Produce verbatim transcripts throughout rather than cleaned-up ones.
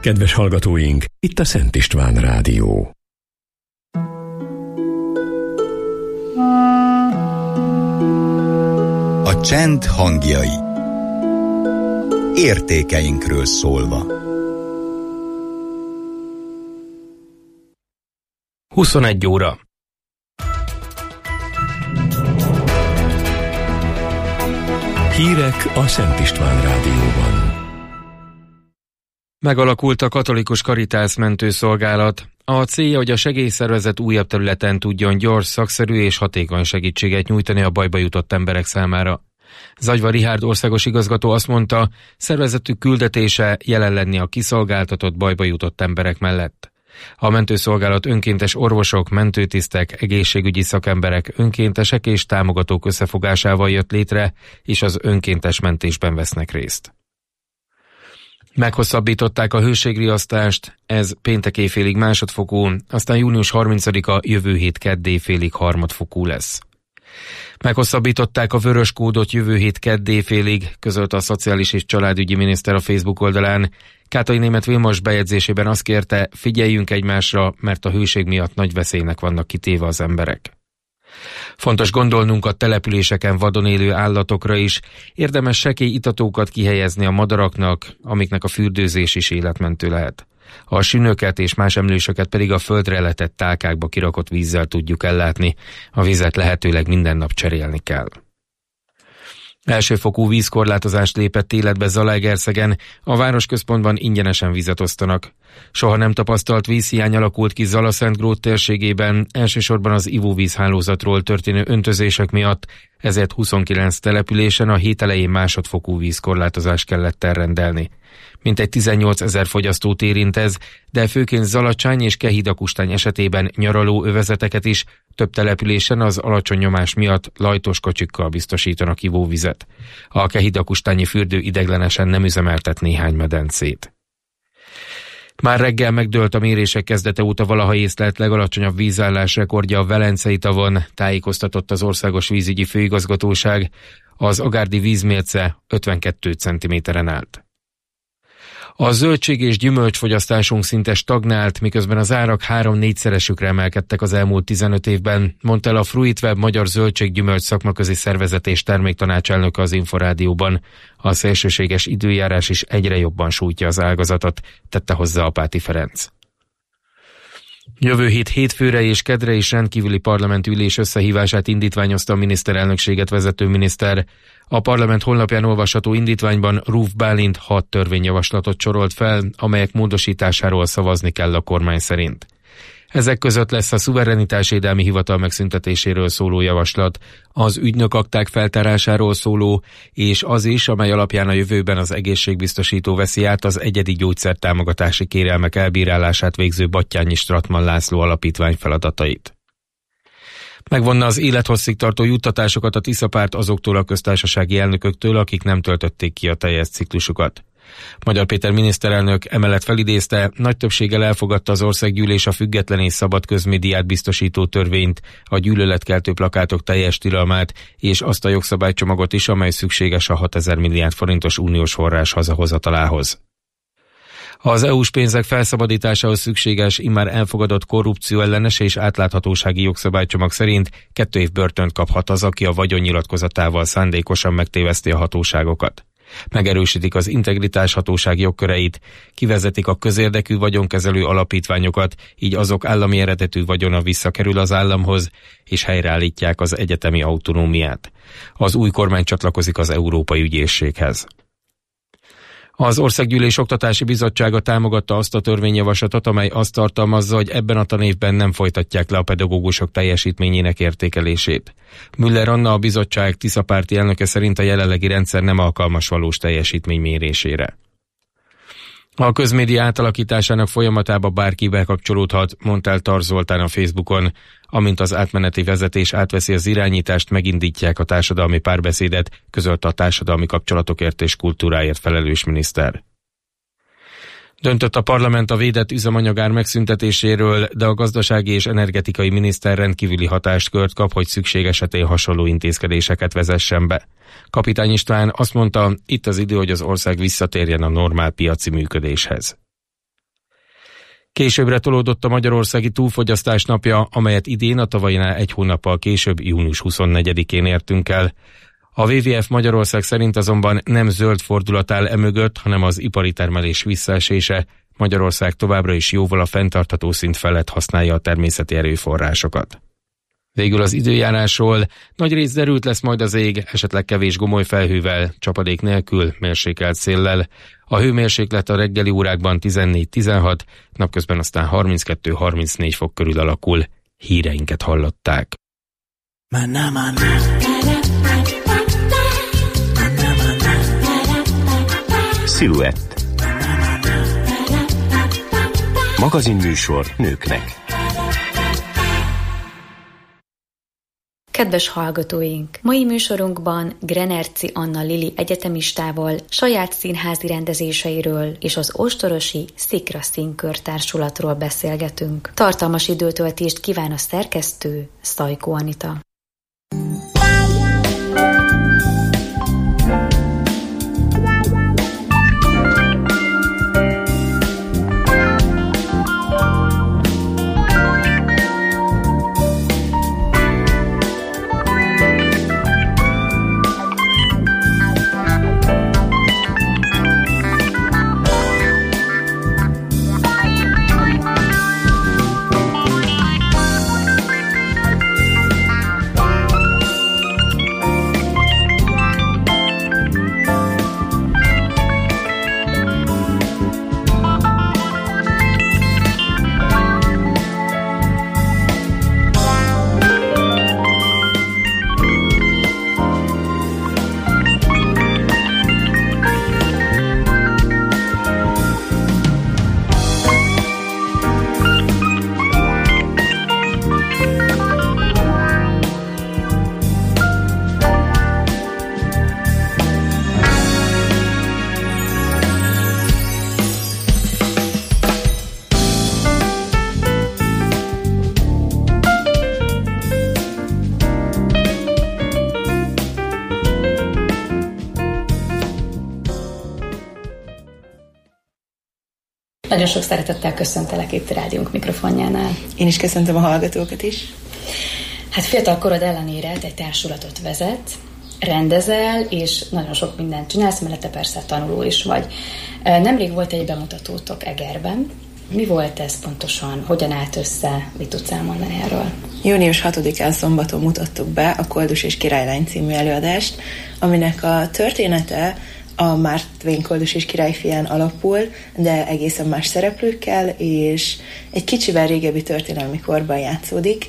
Kedves hallgatóink, itt a Szent István Rádió. A csend hangjai. Értékeinkről szólva. huszonegy óra. Hírek a Szent István Rádióban. Megalakult a Katolikus Caritas mentőszolgálat. A célja, hogy a segélyszervezet újabb területen tudjon gyors, szakszerű és hatékony segítséget nyújtani a bajba jutott emberek számára. Zagyva Richárd országos igazgató azt mondta, szervezetük küldetése jelen lenni a kiszolgáltatott bajba jutott emberek mellett. A mentőszolgálat önkéntes orvosok, mentőtisztek, egészségügyi szakemberek, önkéntesek és támogatók összefogásával jött létre, és az önkéntes mentésben vesznek részt. Meghosszabbították a hőségriasztást, ez péntek éjfélig másodfokú, aztán június harmincadika jövő hét kedd éjfélig harmadfokú lesz. Meghosszabbították a vörös kódot jövő hét kedd éjfélig, közölte a Szociális és Családügyi Miniszter a Facebook oldalán. Kátai Németh Vilmos bejegyzésében azt kérte, figyeljünk egymásra, mert a hőség miatt nagy veszélynek vannak kitéve az emberek. Fontos gondolnunk a településeken vadon élő állatokra is, érdemes sekély itatókat kihelyezni a madaraknak, amiknek a fürdőzés is életmentő lehet. A sünöket és más emlősöket pedig a földre letett tálkákba kirakott vízzel tudjuk ellátni, a vizet lehetőleg minden nap cserélni kell. Elsőfokú vízkorlátozást lépett életbe Zalaegerszegen, a városközpontban ingyenesen vizet osztanak. Soha nem tapasztalt vízhiány alakult ki Zala-Szentgrót térségében, elsősorban az ivóvízhálózatról történő öntözések miatt, ezért huszonkilenc településen a hét elején másodfokú vízkorlátozást kellett elrendelni. Mintegy tizennyolcezer fogyasztót érint ez, de főként Zalacsány és Kehida-Kustány esetében nyaraló övezeteket is, több településen az alacsony nyomás miatt lajtos kocsikkal biztosítanak ivóvizet. A Kehida-Kustányi fürdő ideiglenesen nem üzemeltet néhány medencét. Már reggel megdőlt a mérések kezdete óta valaha észlelt legalacsonyabb vízállás rekordja a Velencei tavon, tájékoztatott az Országos Vízügyi Főigazgatóság. Az agárdi vízmérce ötvenkettő centiméteren állt. A zöldség és gyümölcsfogyasztásunk szinte stagnált, miközben az árak három-négyszeresükre emelkedtek az elmúlt tizenöt évben, mondta el a Fruitweb magyar zöldség-gyümölcs szakmaközi szervezet és terméktanácselnöke az Inforádióban. A szélsőséges időjárás is egyre jobban sújtja az ágazatot, tette hozzá Apáti Ferenc. Jövő hét hétfőre és kedre is rendkívüli parlamentülés összehívását indítványozta a miniszterelnökséget vezető miniszter. A parlament honlapján olvasható indítványban Rúf Bálint hat törvényjavaslatot sorolt fel, amelyek módosításáról szavazni kell a kormány szerint. Ezek között lesz a szuverenitásédelmi hivatal megszüntetéséről szóló javaslat, az ügynökakták feltárásáról szóló, és az is, amely alapján a jövőben az egészségbiztosító veszi át az egyedi gyógyszertámogatási kérelmek elbírálását végző Batthyány Stratman László alapítvány feladatait. Megvonna az élethosszig tartó juttatásokat a Tisza-párt azoktól a köztársasági elnököktől, akik nem töltötték ki a teljes ciklusukat. Magyar Péter miniszterelnök emellett felidézte, nagy többséggel elfogadta az országgyűlés a független és szabad közmédiát biztosító törvényt, a gyűlöletkeltő plakátok teljes tilalmát és azt a jogszabálycsomagot is, amely szükséges a hatezer milliárd forintos uniós forrás hazahozatalához. Az é u-s pénzek felszabadításához szükséges, immár elfogadott korrupcióellenes és átláthatósági jogszabálycsomag szerint kettő év börtönt kaphat az, aki a vagyonnyilatkozatával szándékosan megtéveszti a hatóságokat. Megerősítik az integritás hatóság jogköreit, kivezetik a közérdekű vagyonkezelő alapítványokat, így azok állami eredetű vagyona visszakerül az államhoz, és helyreállítják az egyetemi autonómiát. Az új kormány csatlakozik az Európai Ügyészséghez. Az Országgyűlés Oktatási Bizottsága támogatta azt a törvényjavaslatot, amely azt tartalmazza, hogy ebben a tanévben nem folytatják le a pedagógusok teljesítményének értékelését. Müller Anna, a bizottság Tisza-párti elnöke szerint a jelenlegi rendszer nem alkalmas valós teljesítmény mérésére. A közmédia átalakításának folyamatába bárki bekapcsolódhat, mondta el Tar Zoltán a Facebookon. Amint az átmeneti vezetés átveszi az irányítást, megindítják a társadalmi párbeszédet, közölte a társadalmi kapcsolatokért és kultúráért felelős miniszter. Döntött a parlament a védett üzemanyagár megszüntetéséről, de a gazdasági és energetikai miniszter rendkívüli hatáskört kap, hogy szükség esetén hasonló intézkedéseket vezessen be. Kapitány István azt mondta, itt az idő, hogy az ország visszatérjen a normál piaci működéshez. Későbbre tolódott a Magyarországi Túlfogyasztás napja, amelyet idén a tavalyinál egy hónappal később, június huszonnegyedikén értünk el. A dupla vé vé ef Magyarország szerint azonban nem zöld fordulat áll emögött, hanem az ipari termelés visszaesése. Magyarország továbbra is jóval a fenntartható szint felett használja a természeti erőforrásokat. Végül az időjárásról: nagy rész derült lesz majd az ég, esetleg kevés gomolyfelhővel, csapadék nélkül, mérsékelt széllel. A hőmérséklet a reggeli órákban tizennégy-tizenhat, napközben aztán harminckettő-harmincnégy fok körül alakul. Híreinket hallották. Sziluett. Magazinműsor nőknek. Kedves hallgatóink! Mai műsorunkban Grenerci Anna Lili egyetemistával saját színházi rendezéseiről és az ostorosi Szikra Színkör társulatról beszélgetünk. Tartalmas időtöltést kíván a szerkesztő, Szajkó Anita. Nagyon sok szeretettel köszöntelek itt a rádiónk mikrofonjánál. Én is köszöntöm a hallgatókat is. Hát fiatal korod ellenére egy társulatot vezet, rendezel, és nagyon sok mindent csinálsz, mellette persze tanuló is vagy. Nemrég volt egy bemutatótok Egerben. Mi volt ez pontosan? Hogyan állt össze? Mit tudsz elmondani erről? június hatodikán szombaton mutattuk be a Koldus és Királylány című előadást, aminek a története a Mark Twain Koldus és királyfián alapul, de egészen más szereplőkkel, és egy kicsivel régebbi történelmi korban játszódik,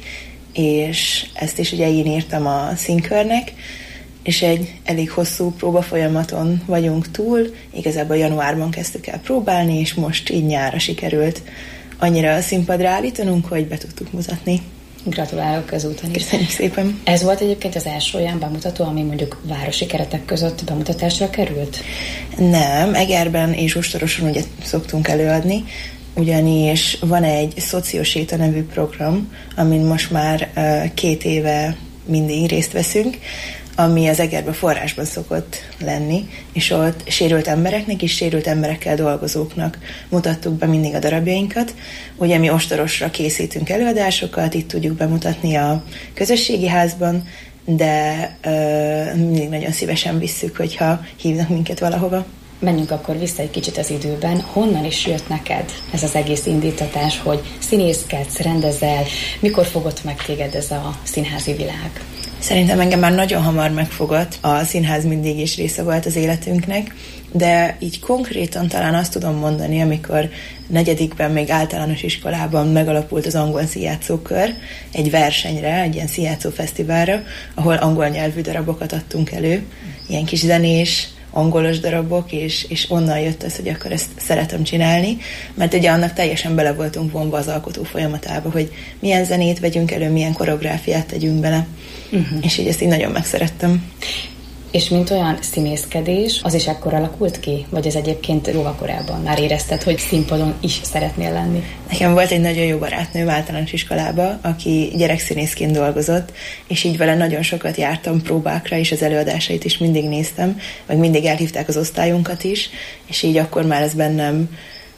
és ezt is ugye én írtam a színkörnek, és egy elég hosszú próbafolyamaton vagyunk túl, igazából januárban kezdtük el próbálni, és most így nyárra sikerült annyira a színpadra állítanunk, hogy be tudtuk mutatni. Gratulálok ezúton is. Köszönjük szépen. Ez volt egyébként az első olyan bemutató, ami mondjuk városi keretek között bemutatásra került? Nem, Egerben és Ostoroson ugye szoktunk előadni, ugyanis van egy Szocioséta nevű program, amin most már uh, két éve mindig részt veszünk, ami az Egerben forrásban szokott lenni, és ott sérült embereknek és sérült emberekkel dolgozóknak mutattuk be mindig a darabjainkat. Ugye mi Ostorosra készítünk előadásokat, itt tudjuk bemutatni a közösségi házban, de uh, mindig nagyon szívesen visszük, hogyha hívnak minket valahova. Menjünk akkor vissza egy kicsit az időben. Honnan is jött neked ez az egész indítatás, hogy színészkedsz, rendezel? Mikor fogott meg téged ez a színházi világ? Szerintem engem már nagyon hamar megfogott. A színház mindig is része volt az életünknek, de így konkrétan talán azt tudom mondani, amikor negyedikben, még általános iskolában megalapult az angol színjátszókör egy versenyre, egy ilyen színjátszó fesztiválra, ahol angol nyelvű darabokat adtunk elő, ilyen kis zenés, angolos darabok, és, és onnan jött az, hogy akkor ezt szeretem csinálni, mert ugye annak teljesen bele voltunk vonva az alkotó folyamatába, hogy milyen zenét vegyünk elő, milyen koreográfiát tegyünk bele, uh-huh. és így ezt így nagyon megszerettem. És mint olyan színészkedés, az is ekkor alakult ki? Vagy ez egyébként jóval korábban már érezted, hogy színpadon is szeretnél lenni? Nekem volt egy nagyon jó barátnőm általános iskolában, aki gyerekszínészként dolgozott, és így vele nagyon sokat jártam próbákra, és az előadásait is mindig néztem, meg mindig elhívták az osztályunkat is, és így akkor már ez bennem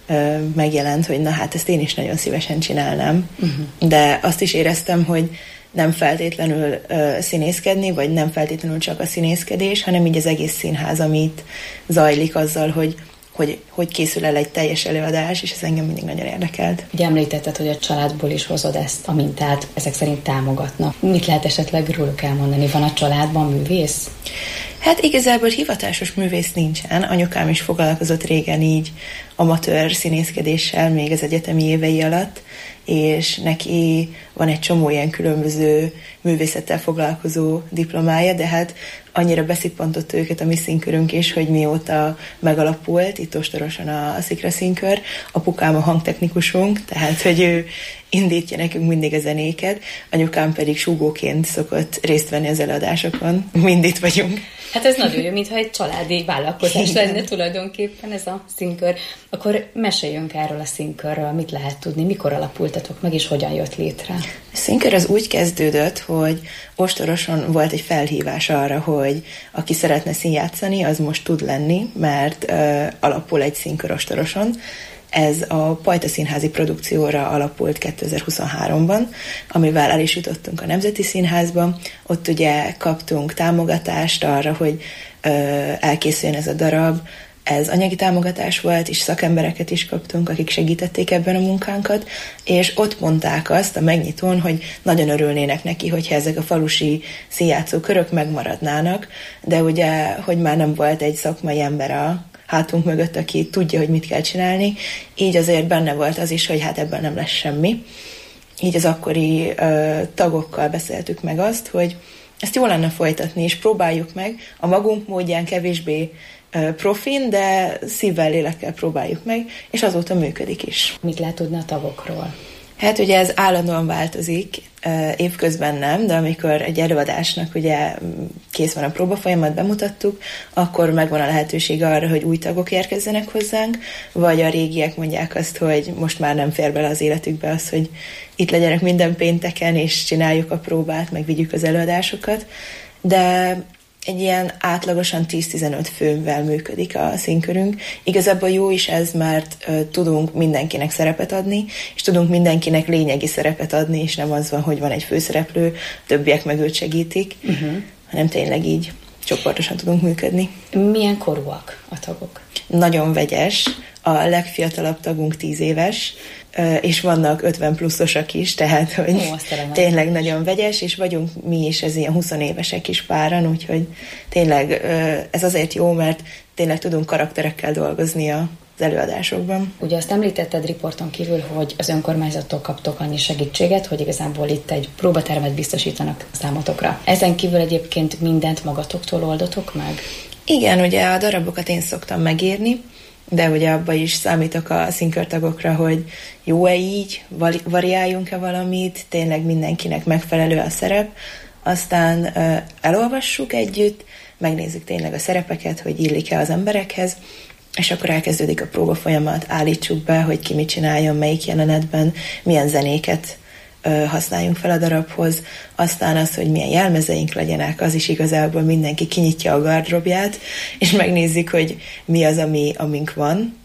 ö, megjelent, hogy na hát ezt én is nagyon szívesen csinálnám. Uh-huh. De azt is éreztem, hogy nem feltétlenül ö, színészkedni, vagy nem feltétlenül csak a színészkedés, hanem így az egész színház, amit zajlik azzal, hogy Hogy, hogy készül el egy teljes előadás, és ez engem mindig nagyon érdekelt. Ugye említetted, hogy a családból is hozod ezt a mintát, ezek szerint támogatnak. Mit lehet esetleg róluk elmondani? Van a családban művész? Hát igazából hivatásos művész nincsen. Anyukám is foglalkozott régen így amatőr színészkedéssel, még az egyetemi évei alatt, és neki van egy csomó ilyen különböző művészettel foglalkozó diplomája, de hát annyira beszippantott őket a mi színkörünk is, hogy mióta megalapult, itt ostorosan a, a Szikra színkör, apukám a hangtechnikusunk, tehát hogy ő indítja nekünk mindig a zenéket, anyukám pedig súgóként szokott részt venni az előadásokon, mind itt vagyunk. Hát ez nagyon jó, mintha egy családi vállalkozás lenne tulajdonképpen ez a színkör. Akkor meséljünk erről a színkörről, mit lehet tudni, mikor alapultatok meg, és hogyan jött létre? A színkör az úgy kezdődött, hogy ostoroson volt egy felhívás arra, hogy aki szeretne színjátszani, az most tud lenni, mert uh, alapul egy színkör ostoroson. Ez a Pajta Színházi produkcióra alapult kétezer-huszonháromban, amivel el is jutottunk a Nemzeti Színházba. Ott ugye kaptunk támogatást arra, hogy ö, elkészüljön ez a darab. Ez anyagi támogatás volt, és szakembereket is kaptunk, akik segítették ebben a munkánkat, és ott mondták azt a megnyitón, hogy nagyon örülnének neki, hogyha ezek a falusi színjátszó körök megmaradnának, de ugye, hogy már nem volt egy szakmai ember a hátunk mögött, aki tudja, hogy mit kell csinálni, így azért benne volt az is, hogy hát ebben nem lesz semmi. Így az akkori ö, tagokkal beszéltük meg azt, hogy ezt jó lenne folytatni, és próbáljuk meg, a magunk módján kevésbé ö, profin, de szívvel, lélekkel próbáljuk meg, és azóta működik is. Mit lehet tudni a tagokról? Hát ugye ez állandóan változik, évközben nem, de amikor egy előadásnak ugye kész van a próbafolyamat, bemutattuk, akkor megvan a lehetőség arra, hogy új tagok érkezzenek hozzánk, vagy a régiek mondják azt, hogy most már nem fér bele az életükbe az, hogy itt legyenek minden pénteken, és csináljuk a próbát, meg vigyük az előadásokat, de egy ilyen átlagosan tíz-tizenöt fővel működik a színkörünk. Igazából jó is ez, mert uh, tudunk mindenkinek szerepet adni, és tudunk mindenkinek lényegi szerepet adni, és nem az van, hogy van egy főszereplő, többiek meg őt segítik, uh-huh. hanem tényleg így csoportosan tudunk működni. Milyen korúak a tagok? Nagyon vegyes. A legfiatalabb tagunk tíz éves, és vannak ötven pluszosak is, tehát hogy Ó, tényleg nagyon vegyes, és vagyunk mi is ez ilyen húsz évesek is páran, úgyhogy tényleg ez azért jó, mert tényleg tudunk karakterekkel dolgozni az előadásokban. Ugye azt említetted riporton kívül, hogy az önkormányzattól kaptok annyi segítséget, hogy igazából itt egy próbatermet biztosítanak számotokra. Ezen kívül egyébként mindent magatoktól oldotok meg? Igen, ugye a darabokat én szoktam megírni, de ugye abba is számítok a színkörtagokra, hogy jó-e így, variáljunk-e valamit, tényleg mindenkinek megfelelő a szerep, aztán uh, elolvassuk együtt, megnézzük tényleg a szerepeket, hogy illik-e az emberekhez, és akkor elkezdődik a próbafolyamat, állítsuk be, hogy ki mit csináljon, melyik jelenetben, milyen zenéket uh, használjunk fel a darabhoz, aztán az, hogy milyen jelmezeink legyenek, az is igazából mindenki kinyitja a gardrobját, és megnézzük, hogy mi az, ami, amink van,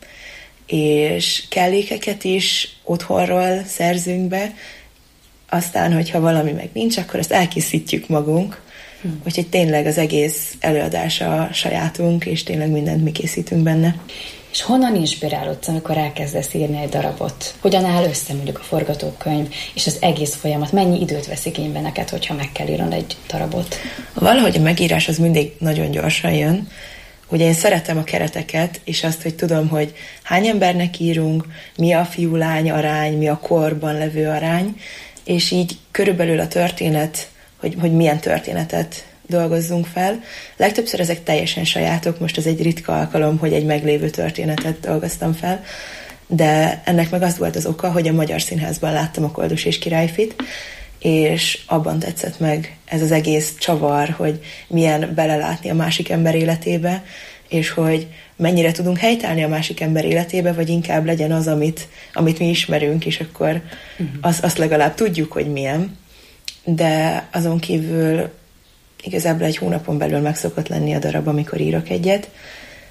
és kellékeket is otthonról szerzünk be, aztán, hogyha valami meg nincs, akkor azt elkészítjük magunk, hmm. úgyhogy tényleg az egész előadás a sajátunk, és tényleg mindent mi készítünk benne. És honnan inspirálódsz, amikor elkezdesz írni egy darabot? Hogyan áll össze mondjuk a forgatókönyv, és az egész folyamat? Mennyi időt vesz igénybe neked, hogyha meg kell írnod egy darabot? Valahogy a megírás az mindig nagyon gyorsan jön. Ugye én szeretem a kereteket, és azt, hogy tudom, hogy hány embernek írunk, mi a fiú-lány arány, mi a korban levő arány, és így körülbelül a történet, hogy, hogy milyen történetet dolgozzunk fel. Legtöbbször ezek teljesen sajátok, most ez egy ritka alkalom, hogy egy meglévő történetet dolgoztam fel, de ennek meg az volt az oka, hogy a Magyar Színházban láttam a Koldus és Királyfit, és abban tetszett meg ez az egész csavar, hogy milyen belelátni a másik ember életébe, és hogy mennyire tudunk helytállni a másik ember életébe, vagy inkább legyen az, amit, amit mi ismerünk, és akkor az, azt legalább tudjuk, hogy milyen. De azon kívül igazából egy hónapon belül meg szokott lenni a darab, amikor írok egyet.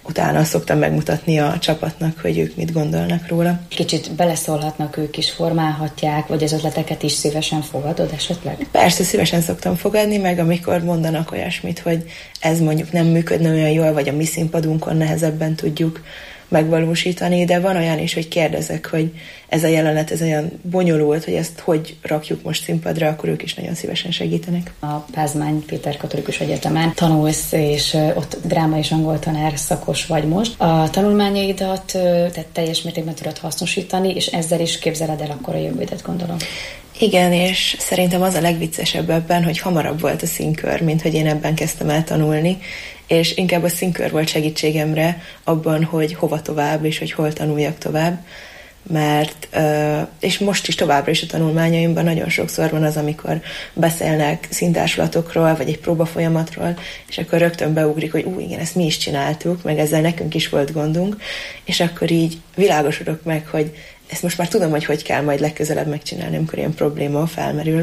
utána szoktam megmutatni a csapatnak, hogy ők mit gondolnak róla. Kicsit beleszólhatnak ők is, formálhatják, vagy az ötleteket is szívesen fogadod esetleg? Persze, szívesen szoktam fogadni, meg amikor mondanak olyasmit, hogy ez mondjuk nem működne olyan jól, vagy a mi színpadunkon nehezebben tudjuk megvalósítani, de van olyan is, hogy kérdezek, hogy ez a jelenet, ez olyan bonyolult, hogy ezt hogy rakjuk most színpadra, akkor ők is nagyon szívesen segítenek. A Pázmány Péter Katolikus Egyetemen tanulsz, és ott dráma és angol tanár szakos vagy most. A tanulmányaidat tehát teljes mértékben tudod hasznosítani, és ezzel is képzeled el akkor a jövődet, gondolom. Igen, és szerintem az a legviccesebb ebben, hogy hamarabb volt a színkör, mint hogy én ebben kezdtem el tanulni, és inkább a színkör volt segítségemre abban, hogy hova tovább, és hogy hol tanuljak tovább, mert, és most is továbbra is a tanulmányaimban nagyon sokszor van az, amikor beszélnek színtársulatokról, vagy egy próbafolyamatról, és akkor rögtön beugrik, hogy ú, igen, ezt mi is csináltuk, meg ezzel nekünk is volt gondunk, és akkor így világosodok meg, hogy ezt most már tudom, hogy hogy kell majd legközelebb megcsinálni, amikor ilyen probléma felmerül.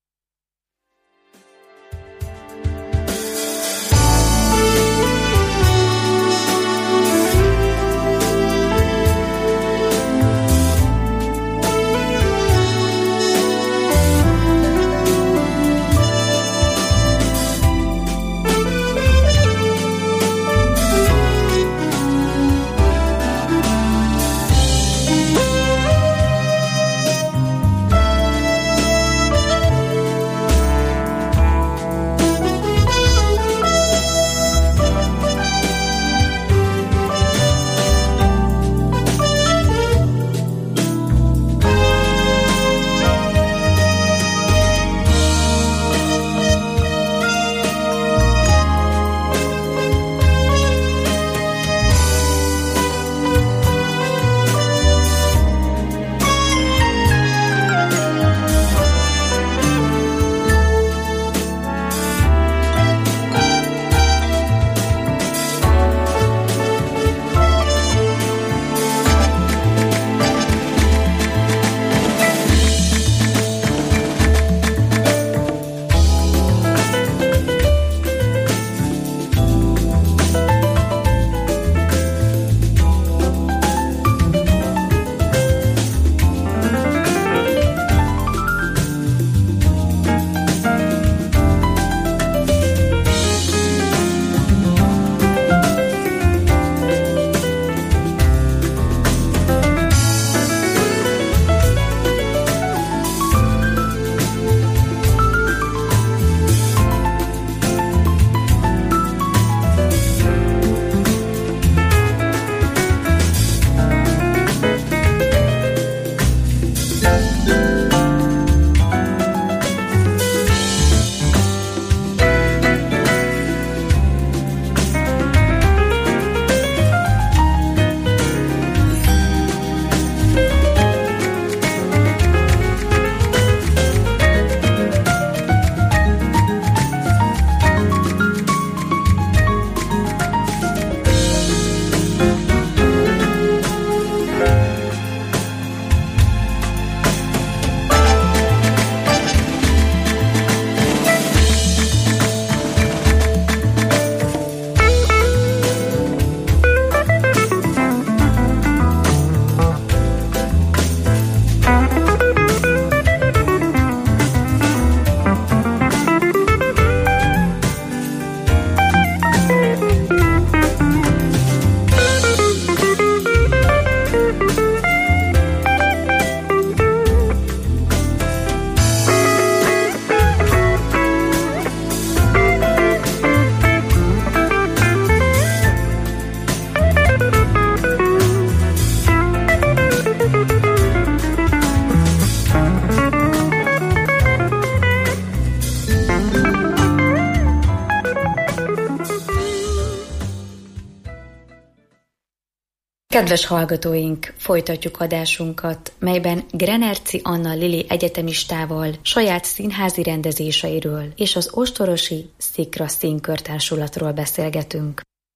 Kedves hallgatóink, folytatjuk adásunkat, melyben Grenerci Anna Lili egyetemistával saját színházi rendezéseiről és az ostorosi Szikra Színkör Társulatról beszélgetünk.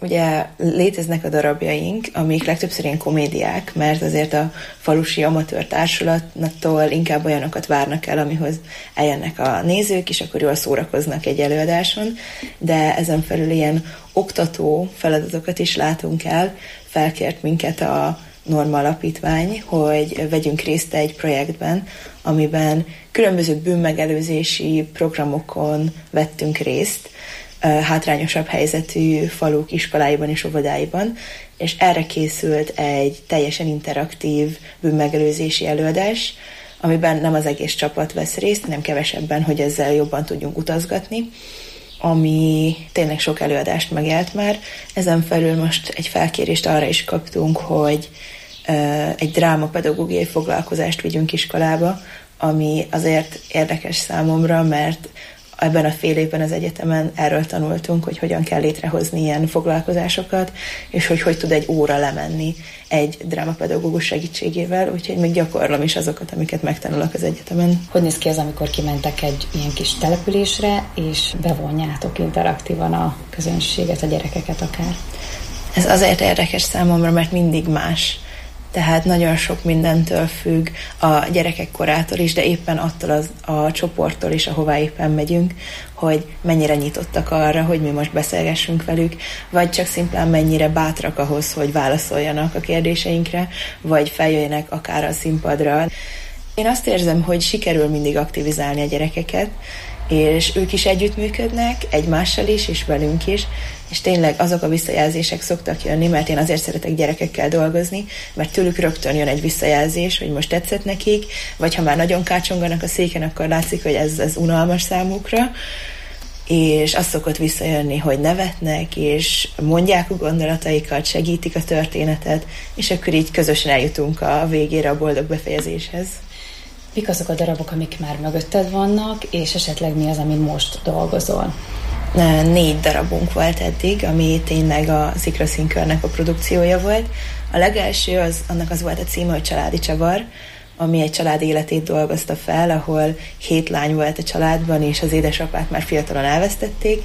ugye léteznek a darabjaink, amik legtöbbször ilyen komédiák, mert azért a falusi amatőr társulattól inkább olyanokat várnak el, amihoz eljönnek a nézők, és akkor jól szórakoznak egy előadáson, de ezen felül ilyen oktató feladatokat is látunk el. Felkért minket a Norma Alapítvány, hogy vegyünk részt egy projektben, amiben különböző bűnmegelőzési programokon vettünk részt, hátrányosabb helyzetű faluk iskoláiban és óvodáiban, és erre készült egy teljesen interaktív bűnmegelőzési előadás, amiben nem az egész csapat vesz részt, hanem kevesebben, hogy ezzel jobban tudjunk utazgatni, ami tényleg sok előadást megélt már. Ezen felül most egy felkérést arra is kaptunk, hogy egy drámapedagógiai foglalkozást vigyünk iskolába, ami azért érdekes számomra, mert ebben a fél évben az egyetemen erről tanultunk, hogy hogyan kell létrehozni ilyen foglalkozásokat, és hogy hogy tud egy óra lemenni egy drámapedagógus segítségével, úgyhogy még gyakorlom is azokat, amiket megtanulok az egyetemen. Hogy néz ki az, amikor kimentek egy ilyen kis településre, és bevonjátok interaktívan a közönséget, a gyerekeket akár? Ez azért érdekes számomra, mert mindig más. Tehát nagyon sok mindentől függ, a gyerekek korától is, de éppen attól az, a csoporttól is, ahová éppen megyünk, hogy mennyire nyitottak arra, hogy mi most beszélgessünk velük, vagy csak szimplán mennyire bátrak ahhoz, hogy válaszoljanak a kérdéseinkre, vagy feljöjjenek akár a színpadra. Én azt érzem, hogy sikerül mindig aktivizálni a gyerekeket, és ők is együttműködnek, egymással is, és velünk is, és tényleg azok a visszajelzések szoktak jönni, mert én azért szeretek gyerekekkel dolgozni, mert tőlük rögtön jön egy visszajelzés, hogy most tetszett nekik, vagy ha már nagyon kácsonganak a széken, akkor látszik, hogy ez, ez unalmas számukra, és az szokott visszajönni, hogy nevetnek, és mondják a gondolataikat, segítik a történetet, és akkor így közösen eljutunk a végére, a boldog befejezéshez. Mik azok a darabok, amik már mögötted vannak, és esetleg mi az, amin most dolgozol? Négy darabunk volt eddig, ami tényleg a Szikraszínkörnek a produkciója volt. A legelső, az, annak az volt a címe, hogy Családi Csavar, ami egy család életét dolgozta fel, ahol hét lány volt a családban, és az édesapát már fiatalon elvesztették,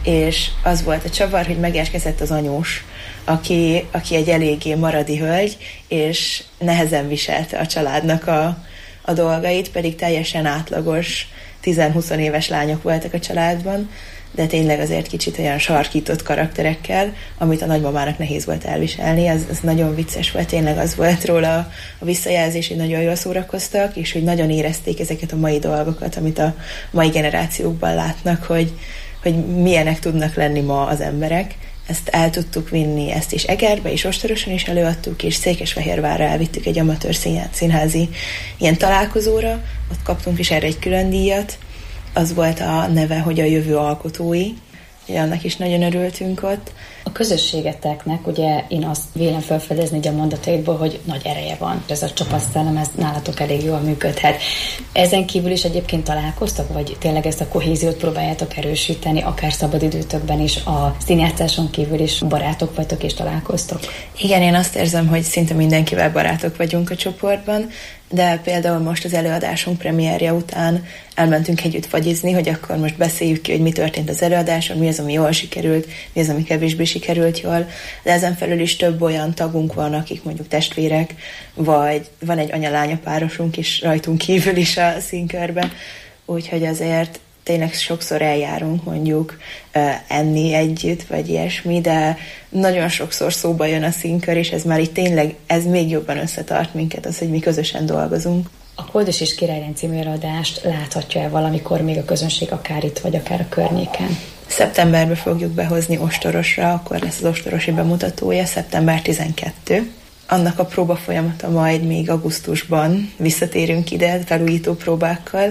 és az volt a csavar, hogy megérkezett az anyós, aki, aki egy eléggé maradi hölgy, és nehezen viselte a családnak a, a dolgait, pedig teljesen átlagos, tíz-húsz éves lányok voltak a családban, de tényleg azért kicsit olyan sarkított karakterekkel, amit a nagymamának nehéz volt elviselni. Ez, ez nagyon vicces volt, tényleg az volt róla a visszajelzés, hogy nagyon jól szórakoztak, és hogy nagyon érezték ezeket a mai dolgokat, amit a mai generációkban látnak, hogy, hogy milyenek tudnak lenni ma az emberek. Ezt el tudtuk vinni, ezt is Egerbe és Ostoroson is előadtuk, és Székesfehérvárra elvittük egy amatőr színházi ilyen találkozóra, ott kaptunk is erre egy külön díjat. Az volt a neve, hogy a jövő alkotói, annak is nagyon örültünk ott. A közösségeteknek, ugye én azt vélem felfedezni így a mondataidból, hogy nagy ereje van. Ez a csapatszellem, ez nálatok elég jól működhet. Ezen kívül is egyébként találkoztak, vagy tényleg ezt a kohéziót próbáljátok erősíteni, akár szabadidőtökben is, a színjátszáson kívül is barátok vagytok és találkoztok? Igen, én azt érzem, hogy szinte mindenkivel barátok vagyunk a csoportban, de például most az előadásunk premierje után elmentünk együtt fagyizni, hogy akkor most beszéljük ki, hogy mi történt az előadáson, mi az, ami jól sikerült, mi az, ami kevésbé sikerült jól, de ezen felül is több olyan tagunk van, akik mondjuk testvérek, vagy van egy anya-lánya párosunk is rajtunk kívül is a színkörben, úgyhogy azért tényleg sokszor eljárunk mondjuk enni együtt, vagy ilyesmi, de nagyon sokszor szóba jön a színkör, és ez már így tényleg, ez még jobban összetart minket, az, hogy mi közösen dolgozunk. A Koldus és Királylány című előadást láthatja-e valamikor még a közönség, akár itt, vagy akár a környéken? Szeptemberben fogjuk behozni Ostorosra, akkor lesz az ostorosi bemutatója, szeptember tizenkettő. Annak a próba folyamata majd még augusztusban visszatérünk ide felújító próbákkal,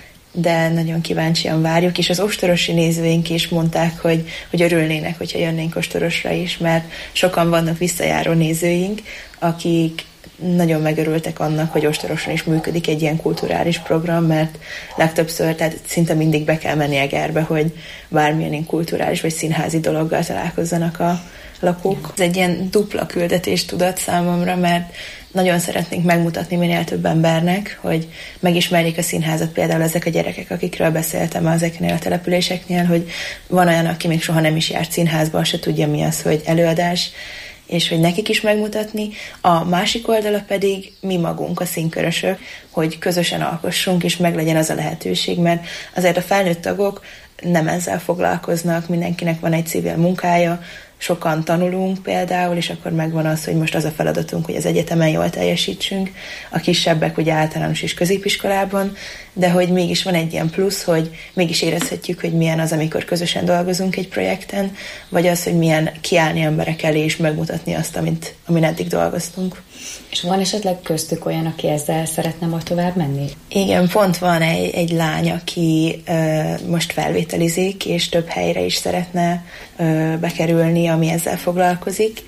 de nagyon kíváncsian várjuk, és az ostorosi nézőink is mondták, hogy, hogy örülnének, hogyha jönnénk Ostorosra is, mert sokan vannak visszajáró nézőink, akik nagyon megörültek annak, hogy Ostoroson is működik egy ilyen kulturális program, mert legtöbbször, tehát szinte mindig be kell menni Egerbe, hogy bármilyen kulturális vagy színházi dologgal találkozzanak a lakók. Ez egy ilyen dupla küldetés tudat számomra, mert nagyon szeretnénk megmutatni minél több embernek, hogy megismerjék a színházat, például ezek a gyerekek, akikről beszéltem ezeknél a településeknél, hogy van olyan, aki még soha nem is járt színházba, se tudja mi az, hogy előadás, és hogy nekik is megmutatni. A másik oldala pedig mi magunk, a színkörösök, hogy közösen alkossunk, és meglegyen az a lehetőség, mert azért a felnőtt tagok nem ezzel foglalkoznak, mindenkinek van egy civil munkája, sokan tanulunk például, és akkor megvan az, hogy most az a feladatunk, hogy az egyetemen jól teljesítsünk, a kisebbek ugye általános és középiskolában, de hogy mégis van egy ilyen plusz, hogy mégis érezhetjük, hogy milyen az, amikor közösen dolgozunk egy projekten, vagy az, hogy milyen kiállni emberek elé és megmutatni azt, amit, amin eddig dolgoztunk. És van esetleg köztük olyan, aki ezzel szeretne majd tovább menni? Igen, pont van egy, egy lány, aki ö, most felvételizik, és több helyre is szeretne ö, bekerülni, ami ezzel foglalkozik,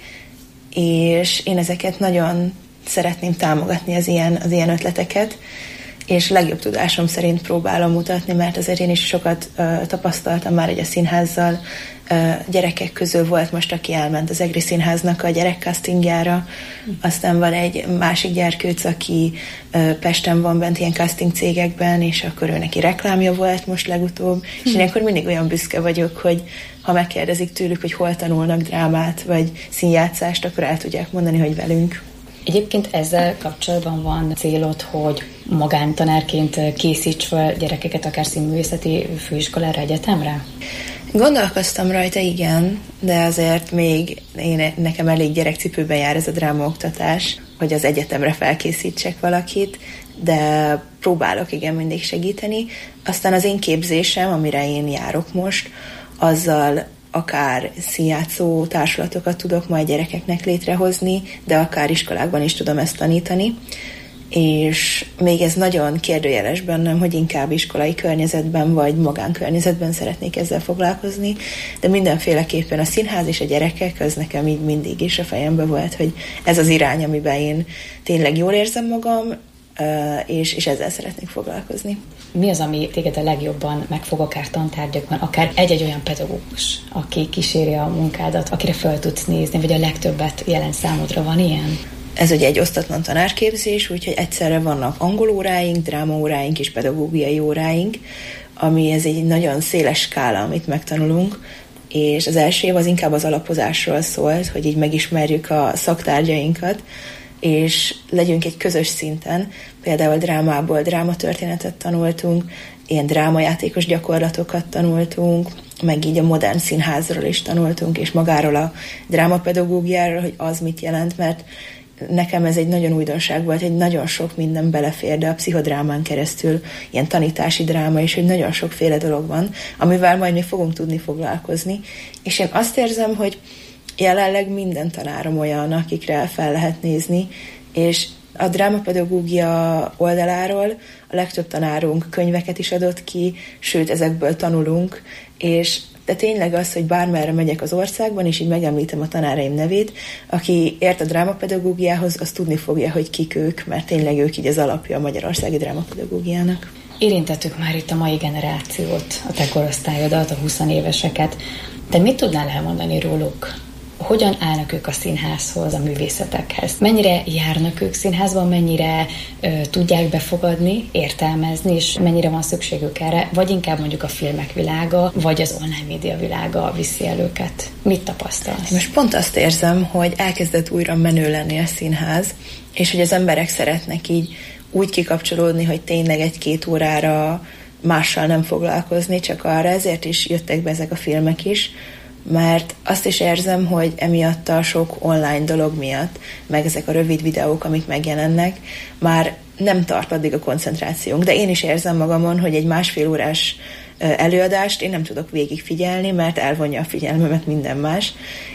és én ezeket nagyon szeretném támogatni, az ilyen, az ilyen ötleteket, és legjobb tudásom szerint próbálom mutatni, mert azért én is sokat ö, tapasztaltam már egy a színházzal. Ö, gyerekek közül volt most, aki elment az Egri Színháznak a gyerekcastingjára, aztán van egy másik gyerkőc, aki ö, Pesten van bent ilyen casting cégekben, és akkor ő neki reklámja volt most legutóbb, és én akkor mindig olyan büszke vagyok, hogy ha megkérdezik tőlük, hogy hol tanulnak drámát, vagy színjátszást, akkor el tudják mondani, hogy velünk. Egyébként ezzel kapcsolatban van célod, hogy magántanárként készíts fel gyerekeket akár színművészeti főiskolára, egyetemre? Gondolkoztam rajta, igen, de azért még én, nekem elég gyerekcipőben jár ez a drámaoktatás, hogy az egyetemre felkészítsek valakit, de próbálok igen mindig segíteni. Aztán az én képzésem, amire én járok most, azzal akár színjátszó társulatokat tudok majd gyerekeknek létrehozni, de akár iskolákban is tudom ezt tanítani. És még ez nagyon kérdőjeles bennem, hogy inkább iskolai környezetben vagy magánkörnyezetben szeretnék ezzel foglalkozni, de mindenféleképpen a színház és a gyerekek, az nekem így mindig is a fejemben volt, hogy ez az irány, amiben én tényleg jól érzem magam, és, és ezzel szeretnék foglalkozni. Mi az, ami téged a legjobban megfog akár tantárgyakban, akár egy-egy olyan pedagógus, aki kíséri a munkádat, akire fel tudsz nézni, vagy a legtöbbet jelent számodra, van ilyen? Ez ugye egy osztatlan tanárképzés, úgyhogy egyszerre vannak angolóráink, drámaóráink és pedagógiai óráink, ami ez egy nagyon széles skála, amit megtanulunk, és az első év az inkább az alapozásról szólt, hogy így megismerjük a szaktárgyainkat, és legyünk egy közös szinten. Például drámából drámatörténetet tanultunk, ilyen drámajátékos gyakorlatokat tanultunk, meg így a modern színházról is tanultunk, és magáról a drámapedagógiáról, hogy az mit jelent, mert nekem ez egy nagyon újdonság volt, hogy nagyon sok minden belefér, de a pszichodrámán keresztül ilyen tanítási dráma is, hogy nagyon sokféle dolog van, amivel majd mi fogunk tudni foglalkozni. És én azt érzem, hogy jelenleg minden tanárom olyan, akikre fel lehet nézni, és a drámapedagógia oldaláról a legtöbb tanárunk könyveket is adott ki, sőt, ezekből tanulunk, és de tényleg az, hogy bármerre megyek az országban, és így megemlítem a tanáraim nevét, aki ért a drámapedagógiához, az tudni fogja, hogy kik ők, mert tényleg ők így az alapja a magyarországi drámapedagógiának. Érintettük már itt a mai generációt, a te korosztályodat, a húszéveseket. De mit tudnál elmondani róluk? Hogyan állnak ők a színházhoz, a művészetekhez? Mennyire járnak ők színházban, mennyire ö, tudják befogadni, értelmezni, és mennyire van szükségük erre? Vagy inkább mondjuk a filmek világa, vagy az online média világa viszi el őket? Mit tapasztalsz? Most pont azt érzem, hogy elkezdett újra menő lenni a színház, és hogy az emberek szeretnek így úgy kikapcsolódni, hogy tényleg egy-két órára mással nem foglalkozni, csak arra, ezért is jöttek be ezek a filmek is, mert azt is érzem, hogy emiatt a sok online dolog miatt, meg ezek a rövid videók, amik megjelennek, már nem tart addig a koncentrációnk. De én is érzem magamon, hogy egy másfél órás előadást én nem tudok végigfigyelni, mert elvonja a figyelmemet minden más.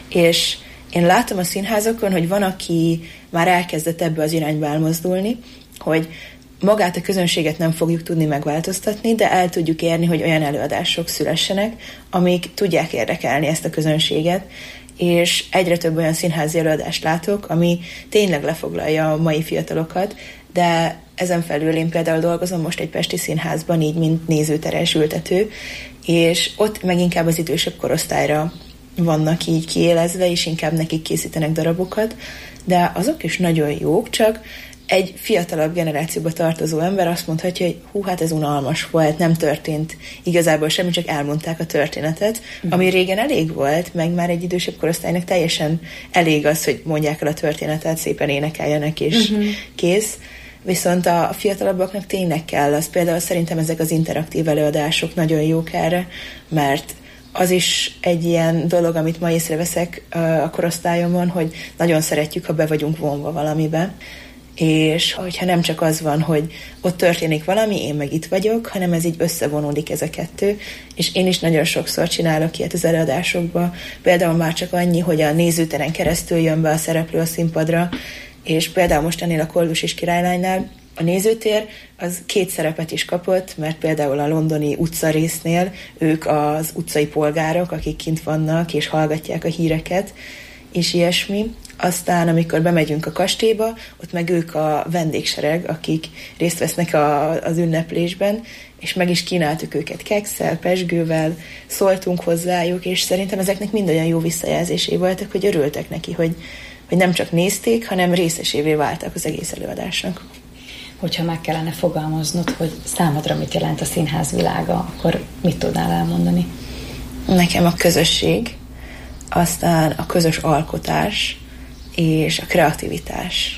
És én látom a színházakon, hogy van, aki már elkezdett ebbe az irányba elmozdulni, hogy magát a közönséget nem fogjuk tudni megváltoztatni, de el tudjuk érni, hogy olyan előadások szülessenek, amik tudják érdekelni ezt a közönséget, és egyre több olyan színházi előadást látok, ami tényleg lefoglalja a mai fiatalokat, de ezen felül én például dolgozom most egy pesti színházban, így mint nézőteres ültető, és ott meg inkább az idősebb korosztályra vannak így kiélezve, és inkább nekik készítenek darabokat, de azok is nagyon jók, csak egy fiatalabb generációba tartozó ember azt mondhatja, hogy hú, hát ez unalmas volt, nem történt igazából semmi, csak elmondták a történetet, uh-huh. ami régen elég volt, meg már egy idősebb korosztálynak teljesen elég az, hogy mondják el a történetet, szépen énekeljenek, és uh-huh. kész. Viszont a fiatalabbaknak tényleg kell, az például szerintem ezek az interaktív előadások nagyon jók erre, mert az is egy ilyen dolog, amit ma észreveszek a korosztályomon, hogy nagyon szeretjük, ha be vagyunk vonva valamibe, és hogyha nem csak az van, hogy ott történik valami, én meg itt vagyok, hanem ez így összevonódik ez a kettő, és én is nagyon sokszor csinálok ilyet az előadásokba, például már csak annyi, hogy a nézőteren keresztül jön be a szereplő a színpadra, és például most ennél a Koldus és Királylánynál a nézőtér az két szerepet is kapott, mert például a londoni utcarésznél ők az utcai polgárok, akik kint vannak és hallgatják a híreket, és ilyesmi. Aztán, amikor bemegyünk a kastélyba, ott meg ők a vendégsereg, akik részt vesznek a, az ünneplésben, és meg is kínáltuk őket kekszel, pezsgővel, szóltunk hozzájuk, és szerintem ezeknek mind olyan jó visszajelzésé voltak, hogy örültek neki, hogy, hogy nem csak nézték, hanem részesévé váltak az egész előadásnak. Hogyha meg kellene fogalmaznod, hogy számodra mit jelent a színház világa, akkor mit tudnál elmondani? Nekem a közösség, aztán a közös alkotás és a kreativitás.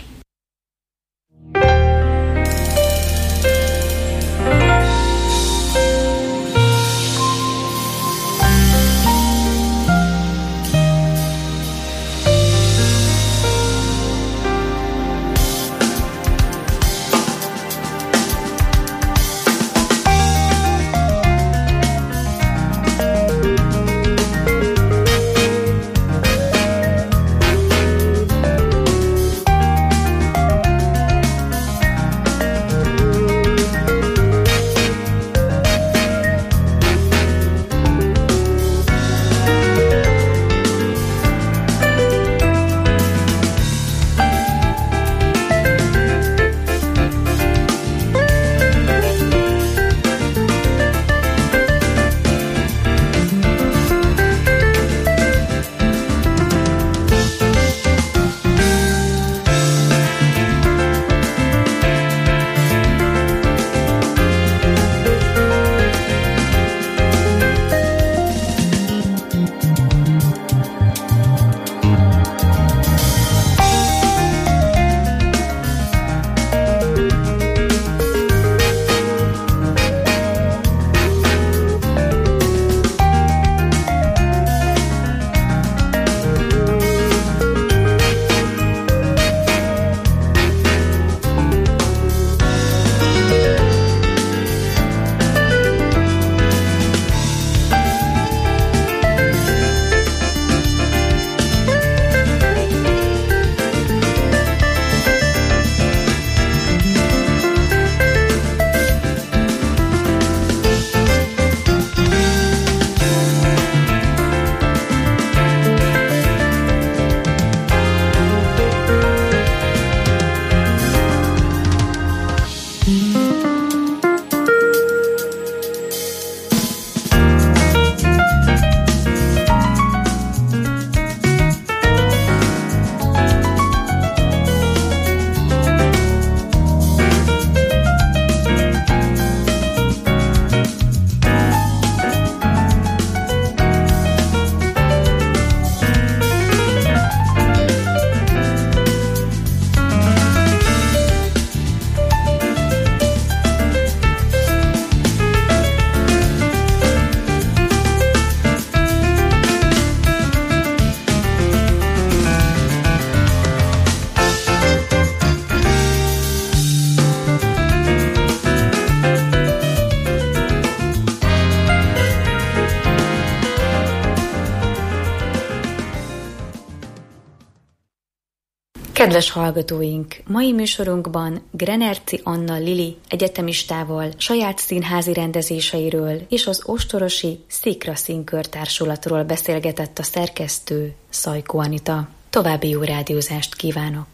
Kedves hallgatóink, mai műsorunkban Grenerci Anna Lili egyetemistával saját színházi rendezéseiről és az ostorosi Szikra Színkör Társulatról beszélgetett a szerkesztő, Szajkó Anita. További jó rádiózást kívánok!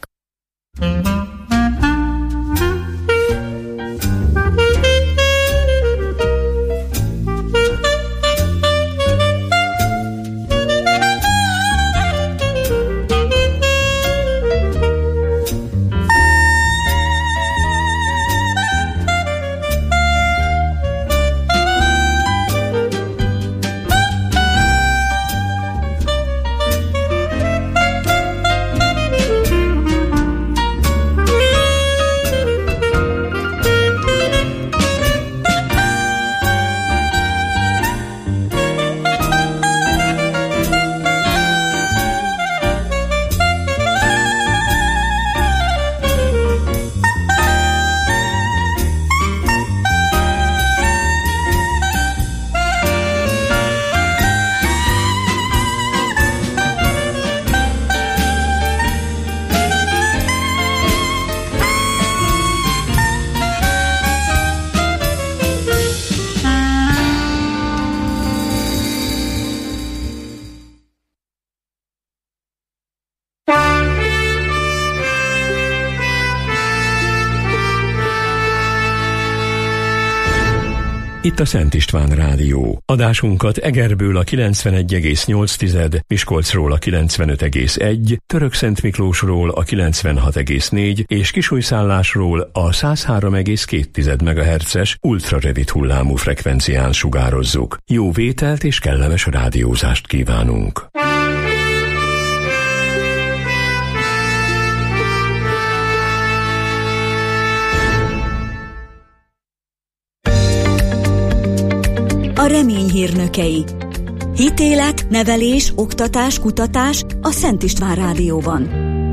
Itt a Szent István Rádió. Adásunkat Egerből a kilencvenegy egész nyolc, Miskolcról a kilencvenöt egész egy, Törökszentmiklósról a kilencvenhat egész négy és Kisújszállásról a száz három egész két megahertzes ultrarövid hullámú frekvencián sugározzuk. Jó vételt és kellemes rádiózást kívánunk! A remény hírnökei. Hitélet, nevelés, oktatás, kutatás a Szent István Rádióban.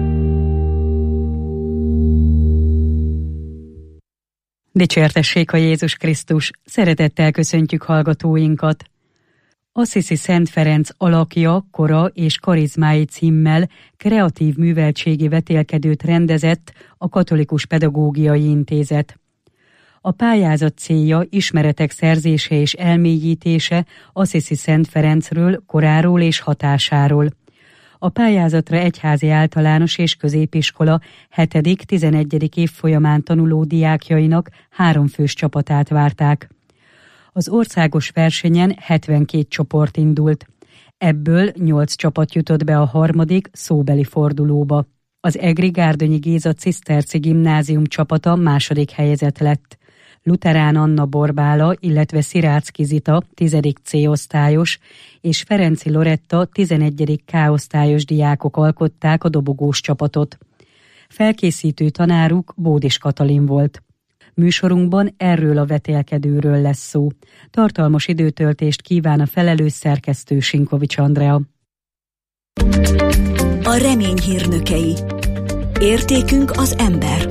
Dicsértessék a Jézus Krisztus! Szeretettel köszöntjük hallgatóinkat! Assisi Szent Ferenc alakja, kora és karizmái címmel kreatív műveltségi vetélkedőt rendezett a Katolikus Pedagógiai Intézet. A pályázat célja ismeretek szerzése és elmélyítése Assisi Szent Ferencről, koráról és hatásáról. A pályázatra egyházi általános és középiskola hetedik-tizenegyedik évfolyamán tanuló diákjainak háromfős csapatát várták. Az országos versenyen hetvenkét csoport indult. Ebből nyolc csapat jutott be a harmadik szóbeli fordulóba. Az Egri Gárdonyi Géza Ciszterci Gimnázium csapata második helyezett lett. Luterán Anna Borbála, illetve Szirácki Zita tizedik C osztályos és Ferenci Loretta tizenegyedik K osztályos diákok alkották a dobogós csapatot. Felkészítő tanáruk Bódis Katalin volt. Műsorunkban erről a vetélkedőről lesz szó. Tartalmas időtöltést kíván a felelős szerkesztő Sinkovics Andrea. A remény hírnökei. Értékünk az ember.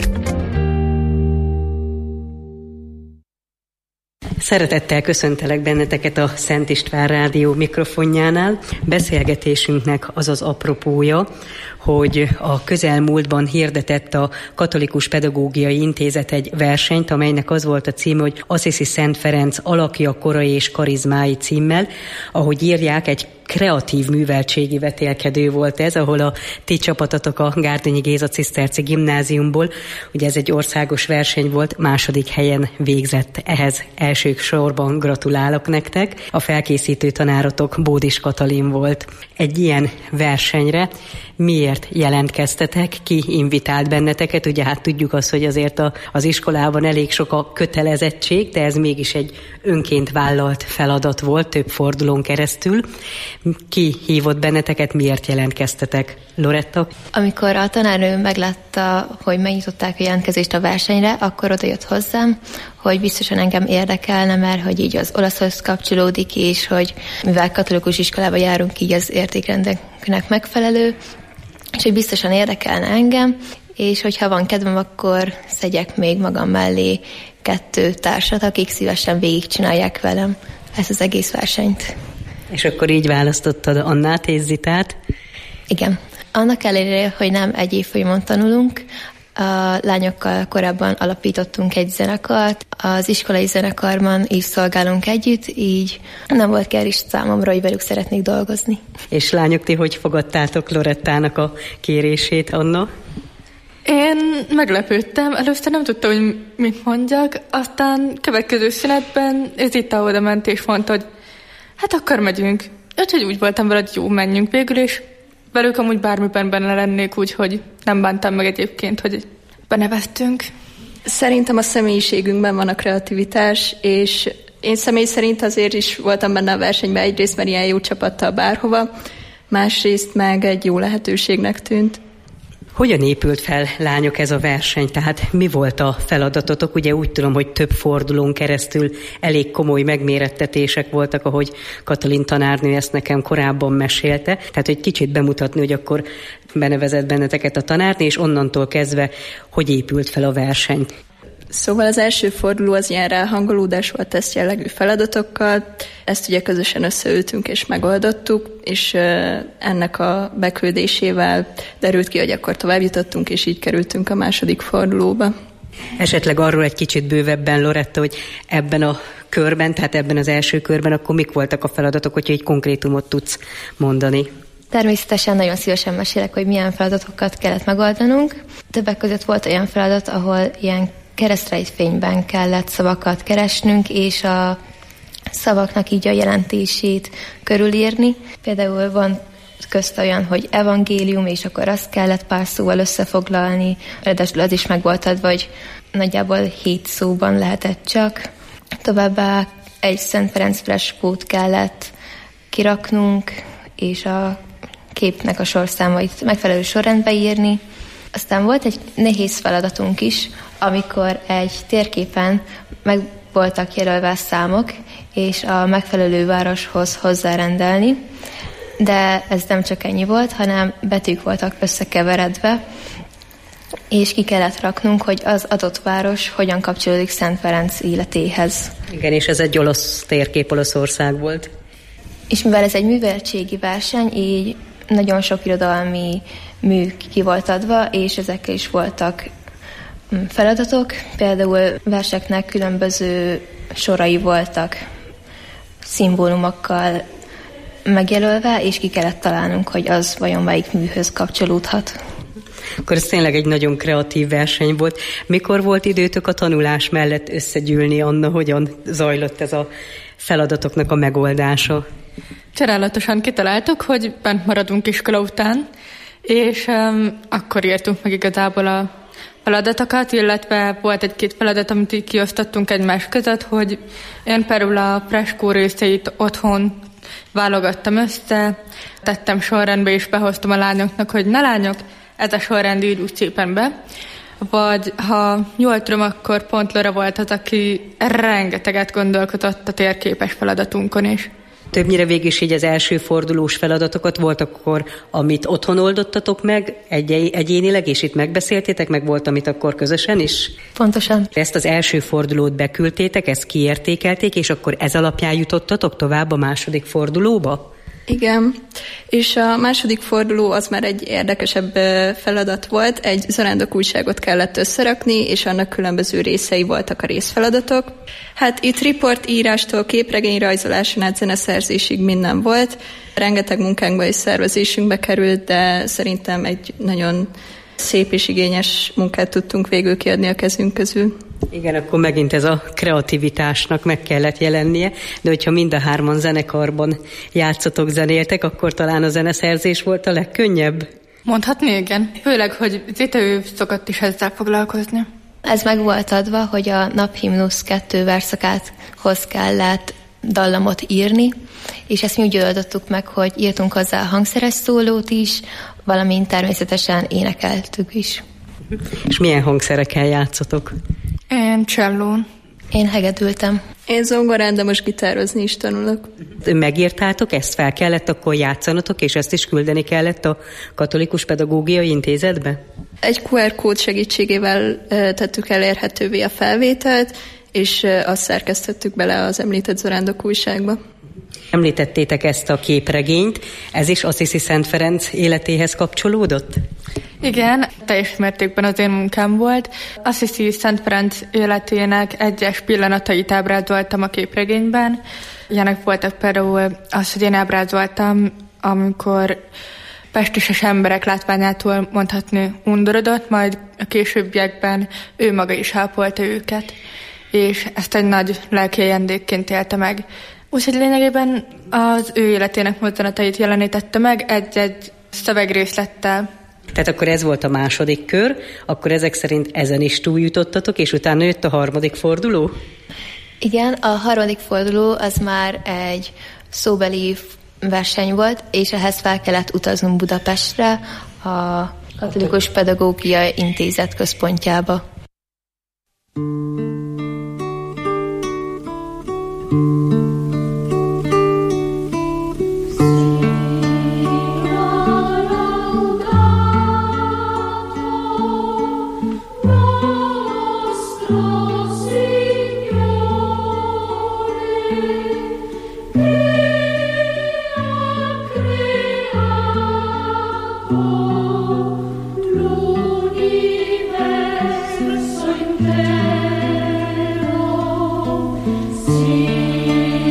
Szeretettel köszöntelek benneteket a Szent István Rádió mikrofonjánál. Beszélgetésünknek az az apropója, hogy a közelmúltban hirdetett a Katolikus Pedagógiai Intézet egy versenyt, amelynek az volt a címe, hogy Assisi Szent Ferenc alakja, kora és karizmái címmel. Ahogy írják, egy kreatív műveltségi vetélkedő volt ez, ahol a ti csapatotok a Gárdonyi Géza Ciszterci Gimnáziumból, ugye ez egy országos verseny volt, második helyen végzett. Ehhez első sorban gratulálok nektek. A felkészítő tanárotok Bódis Katalin volt. Egy ilyen versenyre miért jelentkeztetek? Ki invitált benneteket? Ugye hát tudjuk azt, hogy azért a, az iskolában elég sok a kötelezettség, de ez mégis egy önként vállalt feladat volt több fordulón keresztül. Ki hívott benneteket, miért jelentkeztetek? Loretta? Amikor a tanárnő meglátta, hogy megnyitották a jelentkezést a versenyre, akkor oda jött hozzám, hogy biztosan engem érdekelne, mert hogy így az olaszhoz kapcsolódik, és hogy mivel katolikus iskolába járunk, így az értékrendeknek megfelelő, és hogy biztosan érdekelne engem, és hogyha van kedvem, akkor szedjek még magam mellé kettő társat, akik szívesen végigcsinálják velem ezt az egész versenyt. És akkor így választottad Annát és Zitát? Igen. Annak ellenére, hogy nem egy évfolyamon tanulunk, a lányokkal korábban alapítottunk egy zenekart, az iskolai zenekarban is szolgálunk együtt, így nem volt kérdés számomra, hogy velük szeretnék dolgozni. És lányok, ti hogy fogadtátok Lorettának a kérését, Anna? Én meglepődtem, először nem tudtam, hogy mit mondjak, aztán következő szünetben Zita oda ment és mondta, hogy hát akkor megyünk. Úgyhogy úgy voltam vele, hogy jó, menjünk végül, és velük amúgy bármiben benne lennék, úgyhogy nem bántam meg egyébként, hogy beneveztünk. Szerintem a személyiségünkben van a kreativitás, és én személy szerint azért is voltam benne a versenyben, egyrészt mert ilyen jó csapattal bárhova, másrészt meg egy jó lehetőségnek tűnt. Hogyan épült fel, lányok, ez a verseny? Tehát mi volt a feladatotok? Ugye úgy tudom, hogy több fordulón keresztül elég komoly megmérettetések voltak, ahogy Katalin tanárnő ezt nekem korábban mesélte. Tehát, hogy kicsit bemutatni, hogy akkor benevezett benneteket a tanárnő, és onnantól kezdve, hogy épült fel a verseny. Szóval az első forduló az ilyen ráhangolódás volt teszt jellegű feladatokkal. Ezt ugye közösen összeültünk és megoldottuk, és ennek a beküldésével derült ki, hogy akkor tovább jutottunk, és így kerültünk a második fordulóba. Esetleg arról egy kicsit bővebben, Loretta, hogy ebben a körben, tehát ebben az első körben akkor mik voltak a feladatok, hogyha egy konkrétumot tudsz mondani? Természetesen nagyon szívesen mesélek, hogy milyen feladatokat kellett megoldanunk. Többek között volt olyan feladat, ahol ilyen keresztrejtvényben kellett szavakat keresnünk, és a szavaknak így a jelentését körülírni. Például van közt olyan, hogy evangélium, és akkor azt kellett pár szóval összefoglalni, ráadásul az is meg volt adva, hogy nagyjából hét szóban lehetett csak. Továbbá egy Szent Ferenc freskót kellett kiraknunk, és a képnek a sorszámait megfelelő sorrendbe írni. Aztán volt egy nehéz feladatunk is, amikor egy térképen meg voltak jelölve a számok, és a megfelelő városhoz hozzárendelni, de ez nem csak ennyi volt, hanem betűk voltak összekeveredve, és ki kellett raknunk, hogy az adott város hogyan kapcsolódik Szent Ferenc életéhez. Igen, és ez egy olasz térkép, Olaszország volt. És mivel ez egy műveltségi verseny, így nagyon sok irodalmi mű ki volt adva, és ezekkel is voltak feladatok. Például verseknek különböző sorai voltak szimbólumokkal megjelölve, és ki kellett találnunk, hogy az vajon melyik műhöz kapcsolódhat. Akkor ez tényleg egy nagyon kreatív verseny volt. Mikor volt időtök a tanulás mellett összegyűlni, Anna, hogyan zajlott ez a feladatoknak a megoldása? Csodálatosan kitaláltuk, hogy bent maradunk iskola után, és um, akkor írtunk meg igazából a feladatokat, illetve volt egy-két feladat, amit így kiosztottunk egymás között, hogy én például a freskó részeit otthon válogattam össze, tettem sorrendbe, és behoztam a lányoknak, hogy na lányok, ez a sorrend így úgy szépen be. Vagy ha jól tudom, akkor pont Lora volt az, aki rengeteget gondolkodott a térképes feladatunkon is. Többnyire végig is így az első fordulós feladatokat volt akkor, amit otthon oldottatok meg egy- egyénileg, és itt megbeszéltétek, meg volt, amit akkor közösen is? Pontosan. Ezt az első fordulót beküldtétek, ezt kiértékelték, és akkor ez alapján jutottatok tovább a második fordulóba? Igen, és a második forduló az már egy érdekesebb feladat volt, egy zarándok újságot kellett összerakni, és annak különböző részei voltak a részfeladatok. Hát itt riportírástól képregényrajzoláson át zeneszerzésig minden volt, rengeteg munkánkba és szervezésünkbe került, de szerintem egy nagyon szép és igényes munkát tudtunk végül kiadni a kezünk közül. Igen, akkor megint ez a kreativitásnak meg kellett jelennie, de hogyha mind a hárman zenekarban játszotok, zenéltek, akkor talán a zeneszerzés volt a legkönnyebb? Mondhatni, igen. Főleg, hogy Zita ő szokott is ezzel foglalkozni. Ez meg volt adva, hogy a naphimnusz kettő verszakát hoz kellett dallamot írni, és ezt mi úgy oldottuk meg, hogy írtunk hozzá hangszeres szólót is, valamint természetesen énekeltük is. És milyen hangszerekkel játszotok? Én csellón. Én hegedültem. Én zongorán, de most gitározni is tanulok. Megírtátok, ezt fel kellett akkor játszanotok, és ezt is küldeni kellett a Katolikus Pedagógiai Intézetbe? Egy kú er kód segítségével tettük elérhetővé a felvételt, és azt szerkesztettük bele az említett zarándok újságba. Említettétek ezt a képregényt, ez is Assisi Szent Ferenc életéhez kapcsolódott? Igen, teljes mértékben az én munkám volt. Assisi Szent Ferenc életének egyes pillanatait ábrázoltam a képregényben. Ilyenek voltak például az, hogy én ábrázoltam, amikor pestises emberek látványától mondhatni undorodott, majd a későbbiekben ő maga is ápolta őket, és ezt egy nagy lelki ajándékként élte meg. Úgyhogy lényegében az ő életének mozdulatait jelenítette meg egy-egy szövegrészlettel. Tehát akkor ez volt a második kör, akkor ezek szerint ezen is túljutottatok, és utána jött a harmadik forduló? Igen, a harmadik forduló az már egy szóbeli verseny volt, és ehhez fel kellett utaznunk Budapestre, a Katolikus Pedagógiai Intézet központjába. See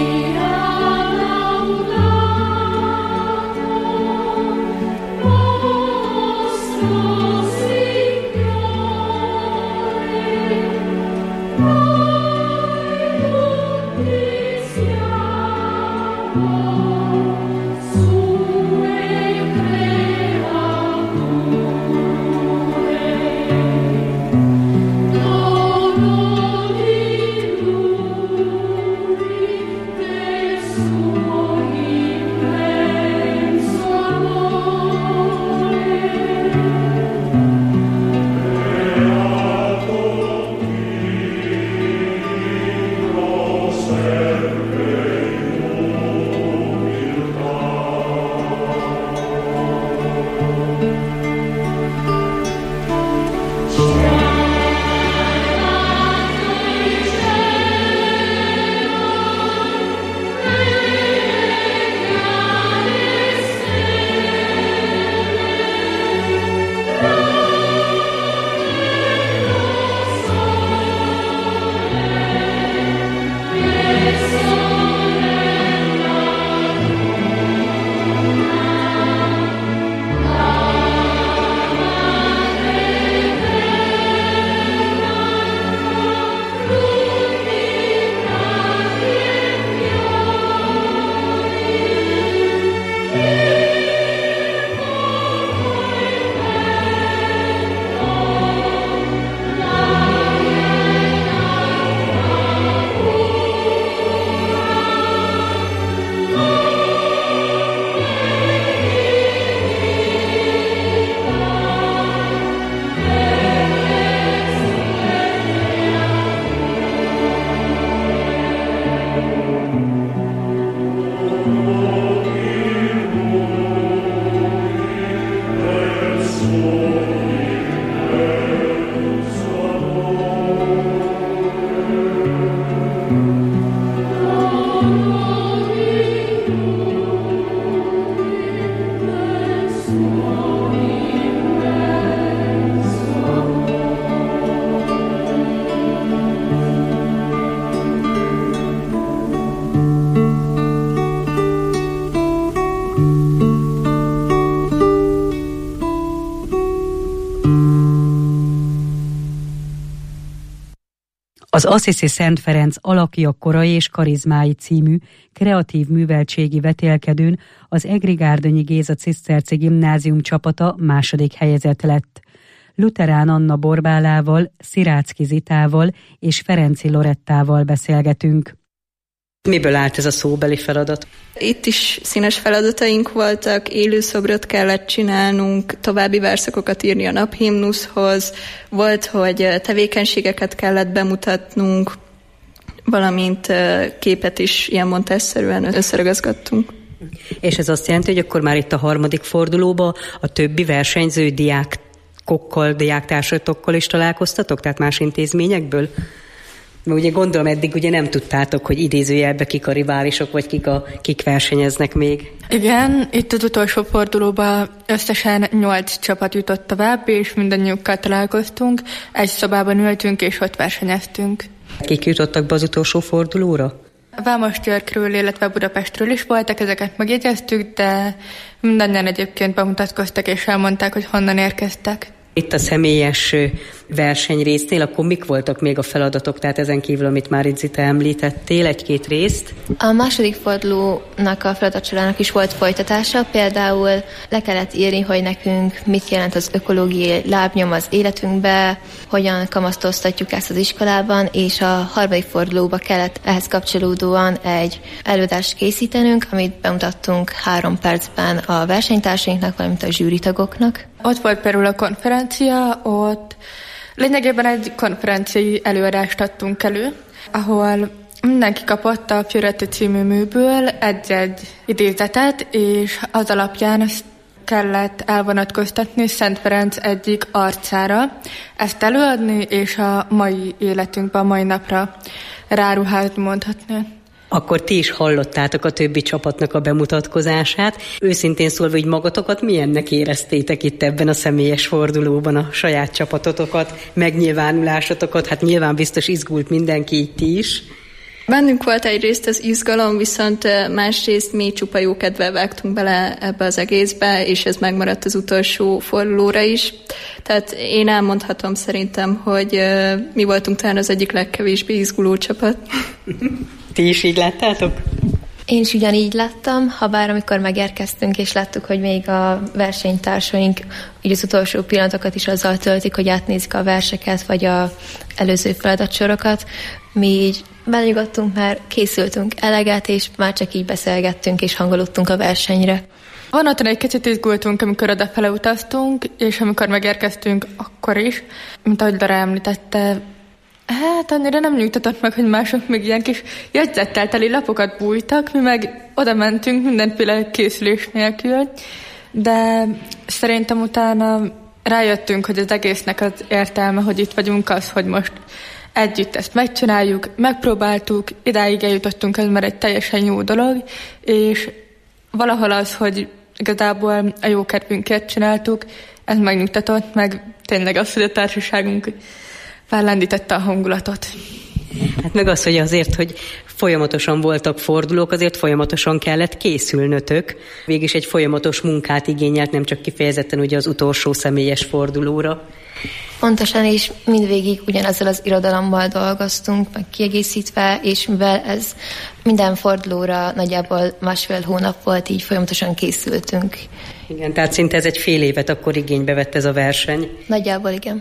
Az Assisi Szent Ferenc Alakja, kora és karizmái című kreatív műveltségi vetélkedőn az Egri Gárdonyi Géza Ciszterci Gimnázium csapata második helyezett lett. Luterán Anna Borbálával, Szirácki Zitával és Ferenci Lorettával beszélgetünk. Miből állt ez a szóbeli feladat? Itt is színes feladataink voltak, élőszobrot kellett csinálnunk, további verszakokat írni a naphimnuszhoz, volt, hogy tevékenységeket kellett bemutatnunk, valamint képet is ilyen montesszerűen összeragazgattunk. És ez azt jelenti, hogy akkor már itt a harmadik fordulóban a többi versenyző diákokkal, diáktársatokkal is találkoztatok, tehát más intézményekből? Mert ugye gondolom, eddig ugye nem tudtátok, hogy idézőjelbe kik a riválisok, vagy kik, a, kik versenyeznek még. Igen, itt az utolsó fordulóban összesen nyolc csapat jutott tovább, és mindannyiukkal találkoztunk. Egy szobában ültünk, és ott versenyeztünk. Kik jutottak be az utolsó fordulóra? Vámosgyörgyről, illetve Budapestről is voltak, ezeket megjegyeztük, de mindannyian egyébként bemutatkoztak, és elmondták, hogy honnan érkeztek. Itt a személyes versenyrésznél, akkor mik voltak még a feladatok, tehát ezen kívül, amit már itt Zita említettél, egy-két részt? A második fordulónak a feladatsorának is volt folytatása, például le kellett írni, hogy nekünk mit jelent az ökológiai lábnyom az életünkbe, hogyan kamasztoztatjuk ezt az iskolában, és a harmadik fordulóba kellett ehhez kapcsolódóan egy előadást készítenünk, amit bemutattunk három percben a versenytársainknak, valamint a zsűritagoknak. Ott volt például a konferencia, ott lényegében egy konferenciai előadást adtunk elő, ahol mindenki kapott a Fioretti című műből egy-egy idézetet, és az alapján ezt kellett elvonatkoztatni Szent Ferenc egyik arcára, ezt előadni, és a mai életünkben, a mai napra ráruházni, mondhatni. Akkor ti is hallottátok a többi csapatnak a bemutatkozását. Őszintén szólva, hogy magatokat milyennek éreztétek itt ebben a személyes fordulóban, a saját csapatotokat, megnyilvánulásotokat? Hát nyilván biztos izgult mindenki, így ti is. Bennünk volt egyrészt az izgalom, viszont másrészt mi csupa jó kedvel vágtunk bele ebbe az egészbe, és ez megmaradt az utolsó fordulóra is. Tehát én elmondhatom szerintem, hogy mi voltunk talán az egyik legkevésbé izguló csapat. Ti is így láttátok? Én is ugyanígy láttam, habár amikor megérkeztünk, és láttuk, hogy még a versenytársaink így az utolsó pillanatokat is azzal töltik, hogy átnézik a verseket, vagy az előző feladatsorokat, mi így benyugodtunk, már készültünk eleget, és már csak így beszélgettünk, és hangolódtunk a versenyre. Vonatban egy kicsit izgultunk, amikor odafele utaztunk, és amikor megérkeztünk, akkor is, mint ahogy Dara említette, hát annyira nem nyugtatott meg, hogy mások még ilyen kis jegyzettel teli lapokat bújtak, mi meg oda mentünk mindenféle készülés nélkül, de szerintem utána rájöttünk, hogy az egésznek az értelme, hogy itt vagyunk, az, hogy most együtt ezt megcsináljuk, megpróbáltuk, idáig eljutottunk, ez már egy teljesen jó dolog, és valahol az, hogy igazából a jó kedvünkért csináltuk, ez megnyugtatott, meg tényleg az, hogy a társaságunk fellendítette a hangulatot. Hát meg az, hogy azért, hogy folyamatosan voltak fordulók, azért folyamatosan kellett készülnötök. Végig egy folyamatos munkát igényelt, nem csak kifejezetten ugye az utolsó személyes fordulóra. Pontosan, és mindvégig ugyanazzal az irodalommal dolgoztunk, meg kiegészítve, és mivel ez minden fordulóra nagyjából másfél hónap volt, így folyamatosan készültünk. Igen, tehát szinte ez egy fél évet akkor igénybe vett ez a verseny. Nagyjából igen.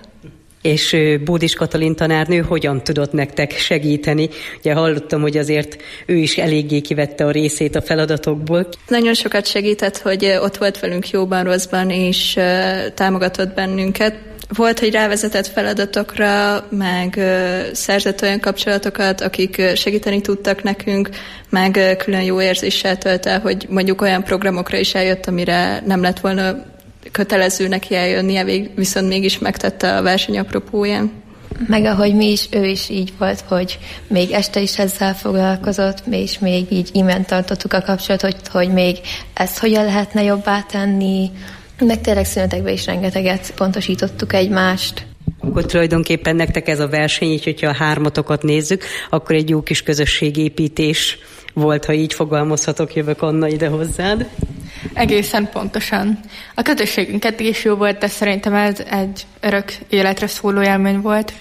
És Bódis Katalin tanárnő hogyan tudott nektek segíteni? Ugye hallottam, hogy azért ő is eléggé kivette a részét a feladatokból. Nagyon sokat segített, hogy ott volt velünk jóban, rosszban, és támogatott bennünket. Volt, hogy rávezetett feladatokra, meg szerzett olyan kapcsolatokat, akik segíteni tudtak nekünk, meg külön jó érzéssel tölt el, hogy mondjuk olyan programokra is eljött, amire nem lett volna kötelező neki eljönnie, viszont mégis megtette a verseny apropóján. Meg ahogy mi is, ő is így volt, hogy még este is ezzel foglalkozott, és még így imént tartottuk a kapcsolatot, hogy, hogy még ezt hogyan lehetne jobbá tenni, meg tényleg szünetekben is rengeteget pontosítottuk egymást. Akkor tulajdonképpen nektek ez a verseny, így hogyha a hármatokat nézzük, akkor egy jó kis közösségépítés volt, ha így fogalmazhatok, jövök Anna ide hozzád. Egészen pontosan. A közösségünk eddig is jó volt, de szerintem ez egy örök életre szóló élmény volt.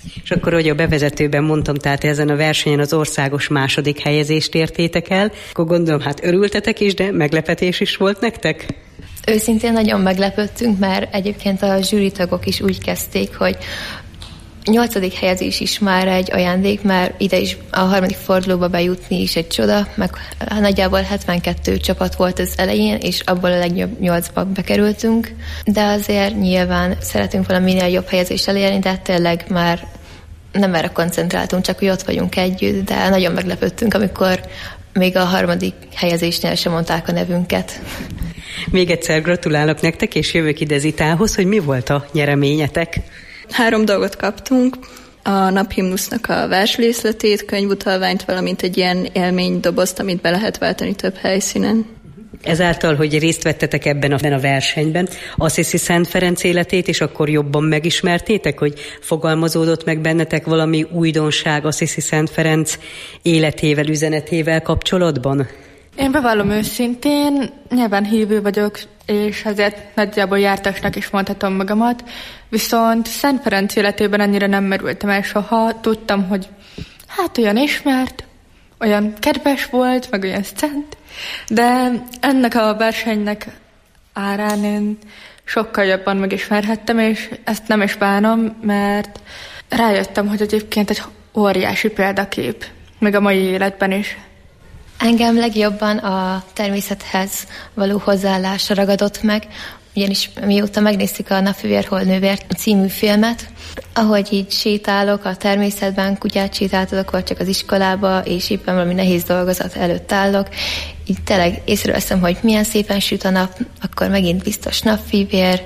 És akkor, hogy a bevezetőben mondtam, tehát ezen a versenyen az országos második helyezést értétek el, akkor gondolom, hát örültetek is, de meglepetés is volt nektek? Őszintén nagyon meglepődtünk, mert egyébként a zsűritagok is úgy kezdték, hogy nyolcadik helyezés is már egy ajándék, mert ide is a harmadik fordulóba bejutni is egy csoda, meg nagyjából hetvenkettő csapat volt az elején, és abból a legjobb nyolcba bekerültünk, de azért nyilván szeretünk volna minél jobb helyezést elérni, de tényleg már nem erre koncentráltunk, csak hogy ott vagyunk együtt, de nagyon meglepődtünk, amikor még a harmadik helyezésnél sem mondták a nevünket. Még egyszer gratulálok nektek, és jövök ide Zitához, hogy mi volt a nyereményetek? Három dolgot kaptunk, a naphimnusznak a verslészletét, könyvutalványt, valamint egy ilyen élménydobozt, amit be lehet váltani több helyszínen. Ezáltal, hogy részt vettetek ebben a, ebben a versenyben, Assisi Szent Ferenc életét, és akkor jobban megismertétek, hogy fogalmazódott meg bennetek valami újdonság Assisi Szent Ferenc életével, üzenetével kapcsolatban? Én bevallom őszintén, nyilván hívő vagyok, és ezért nagyjából jártasnak is mondhatom magamat, viszont Szent Ferenc életében ennyire nem merültem el soha. Tudtam, hogy hát olyan ismert, olyan kedves volt, meg olyan szent, de ennek a versenynek árán én sokkal jobban megismerhettem, és ezt nem is bánom, mert rájöttem, hogy egyébként egy óriási példakép, még a mai életben is. Engem legjobban a természethez való hozzáállása ragadott meg, ugyanis mióta megnéztük a Napfivér hol nővér című filmet, ahogy így sétálok a természetben, kutyát sétáltatok, vagy csak az iskolába, és éppen valami nehéz dolgozat előtt állok, így tényleg észreveszem, hogy milyen szépen süt a nap, akkor megint biztos napfivér,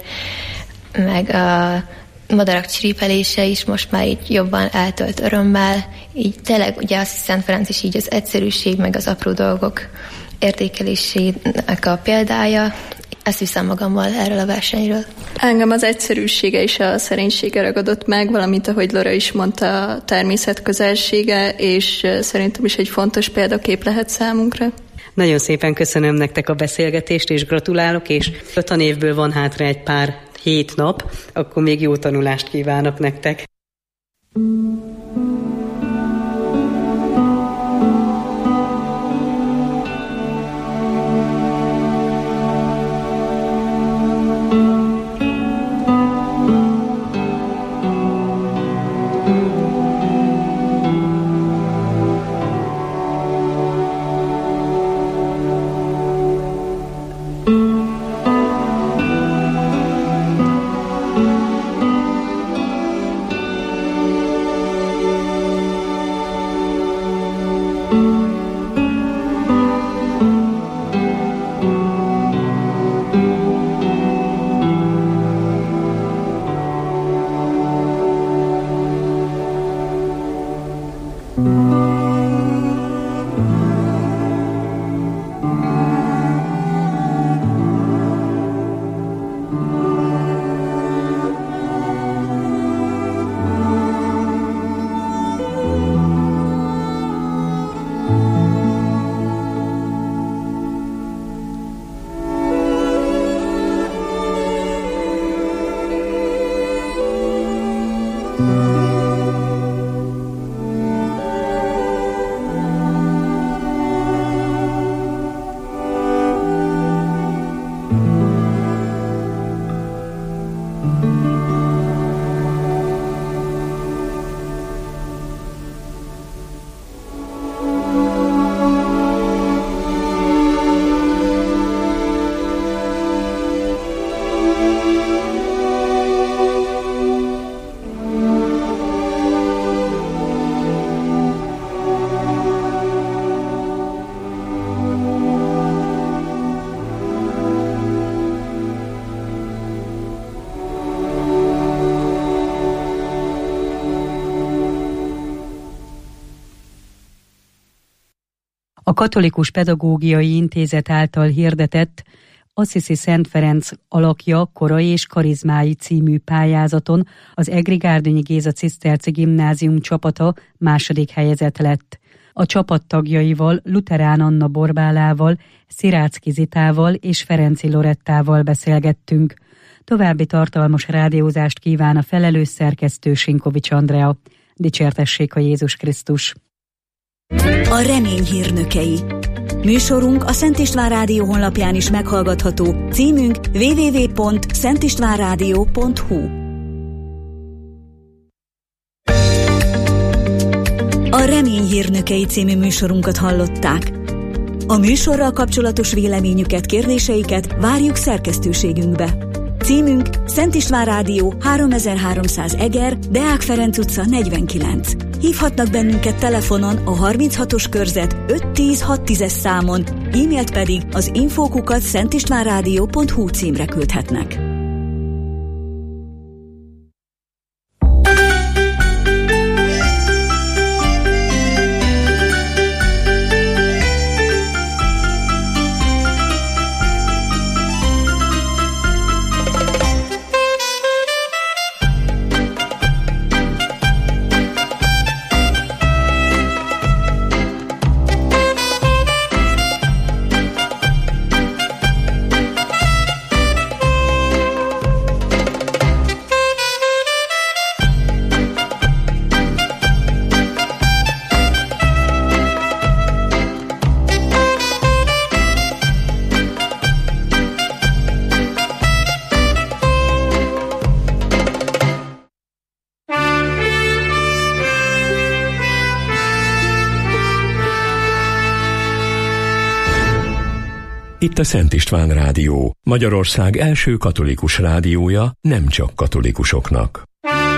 meg a madarak csiripelése is most már így jobban eltölt örömmel. Így tényleg ugye azt Szent Ferenc is így az egyszerűség, meg az apró dolgok értékelésének a példája. Ezt viszem magammal erről a versenyről. Engem az egyszerűsége és a szerénysége ragadott meg, valamint ahogy Lora is mondta, a természet közelsége, és szerintem is egy fontos példakép lehet számunkra. Nagyon szépen köszönöm nektek a beszélgetést, és gratulálok, és a tanévből van hátra egy pár hét nap, akkor még jó tanulást kívánok nektek. A Katolikus Pedagógiai Intézet által hirdetett Assisi Szent Ferenc alakja, kora és karizmái című pályázaton az Egri Gárdonyi Géza Ciszterci Gimnázium csapata második helyezett lett. A csapat tagjaival, Luterán Anna Borbálával, Szirácki Zitával és Ferenci Lorettával beszélgettünk. További tartalmas rádiózást kíván a felelős szerkesztő Sinkovics Andrea. Dicsértessék a Jézus Krisztus! A remény hírnökei. Műsorunk a Szent István Rádió honlapján is meghallgatható, címünk double-u double-u double-u pont szent istván rádió pont hu. A Remény hírnökei című műsorunkat hallották. A műsorral kapcsolatos véleményüket, kérdéseiket várjuk szerkesztőségünkbe. Címünk Szent István Rádió háromezer-háromszáz Eger, Deák Ferenc utca negyvenkilenc. Hívhatnak bennünket telefonon a harminchatos körzet öt tíz hat tízes számon, e-mailt pedig az info kukac szent istván rádió pont hu címre küldhetnek. Itt a Szent István Rádió, Magyarország első katolikus rádiója, nem csak katolikusoknak.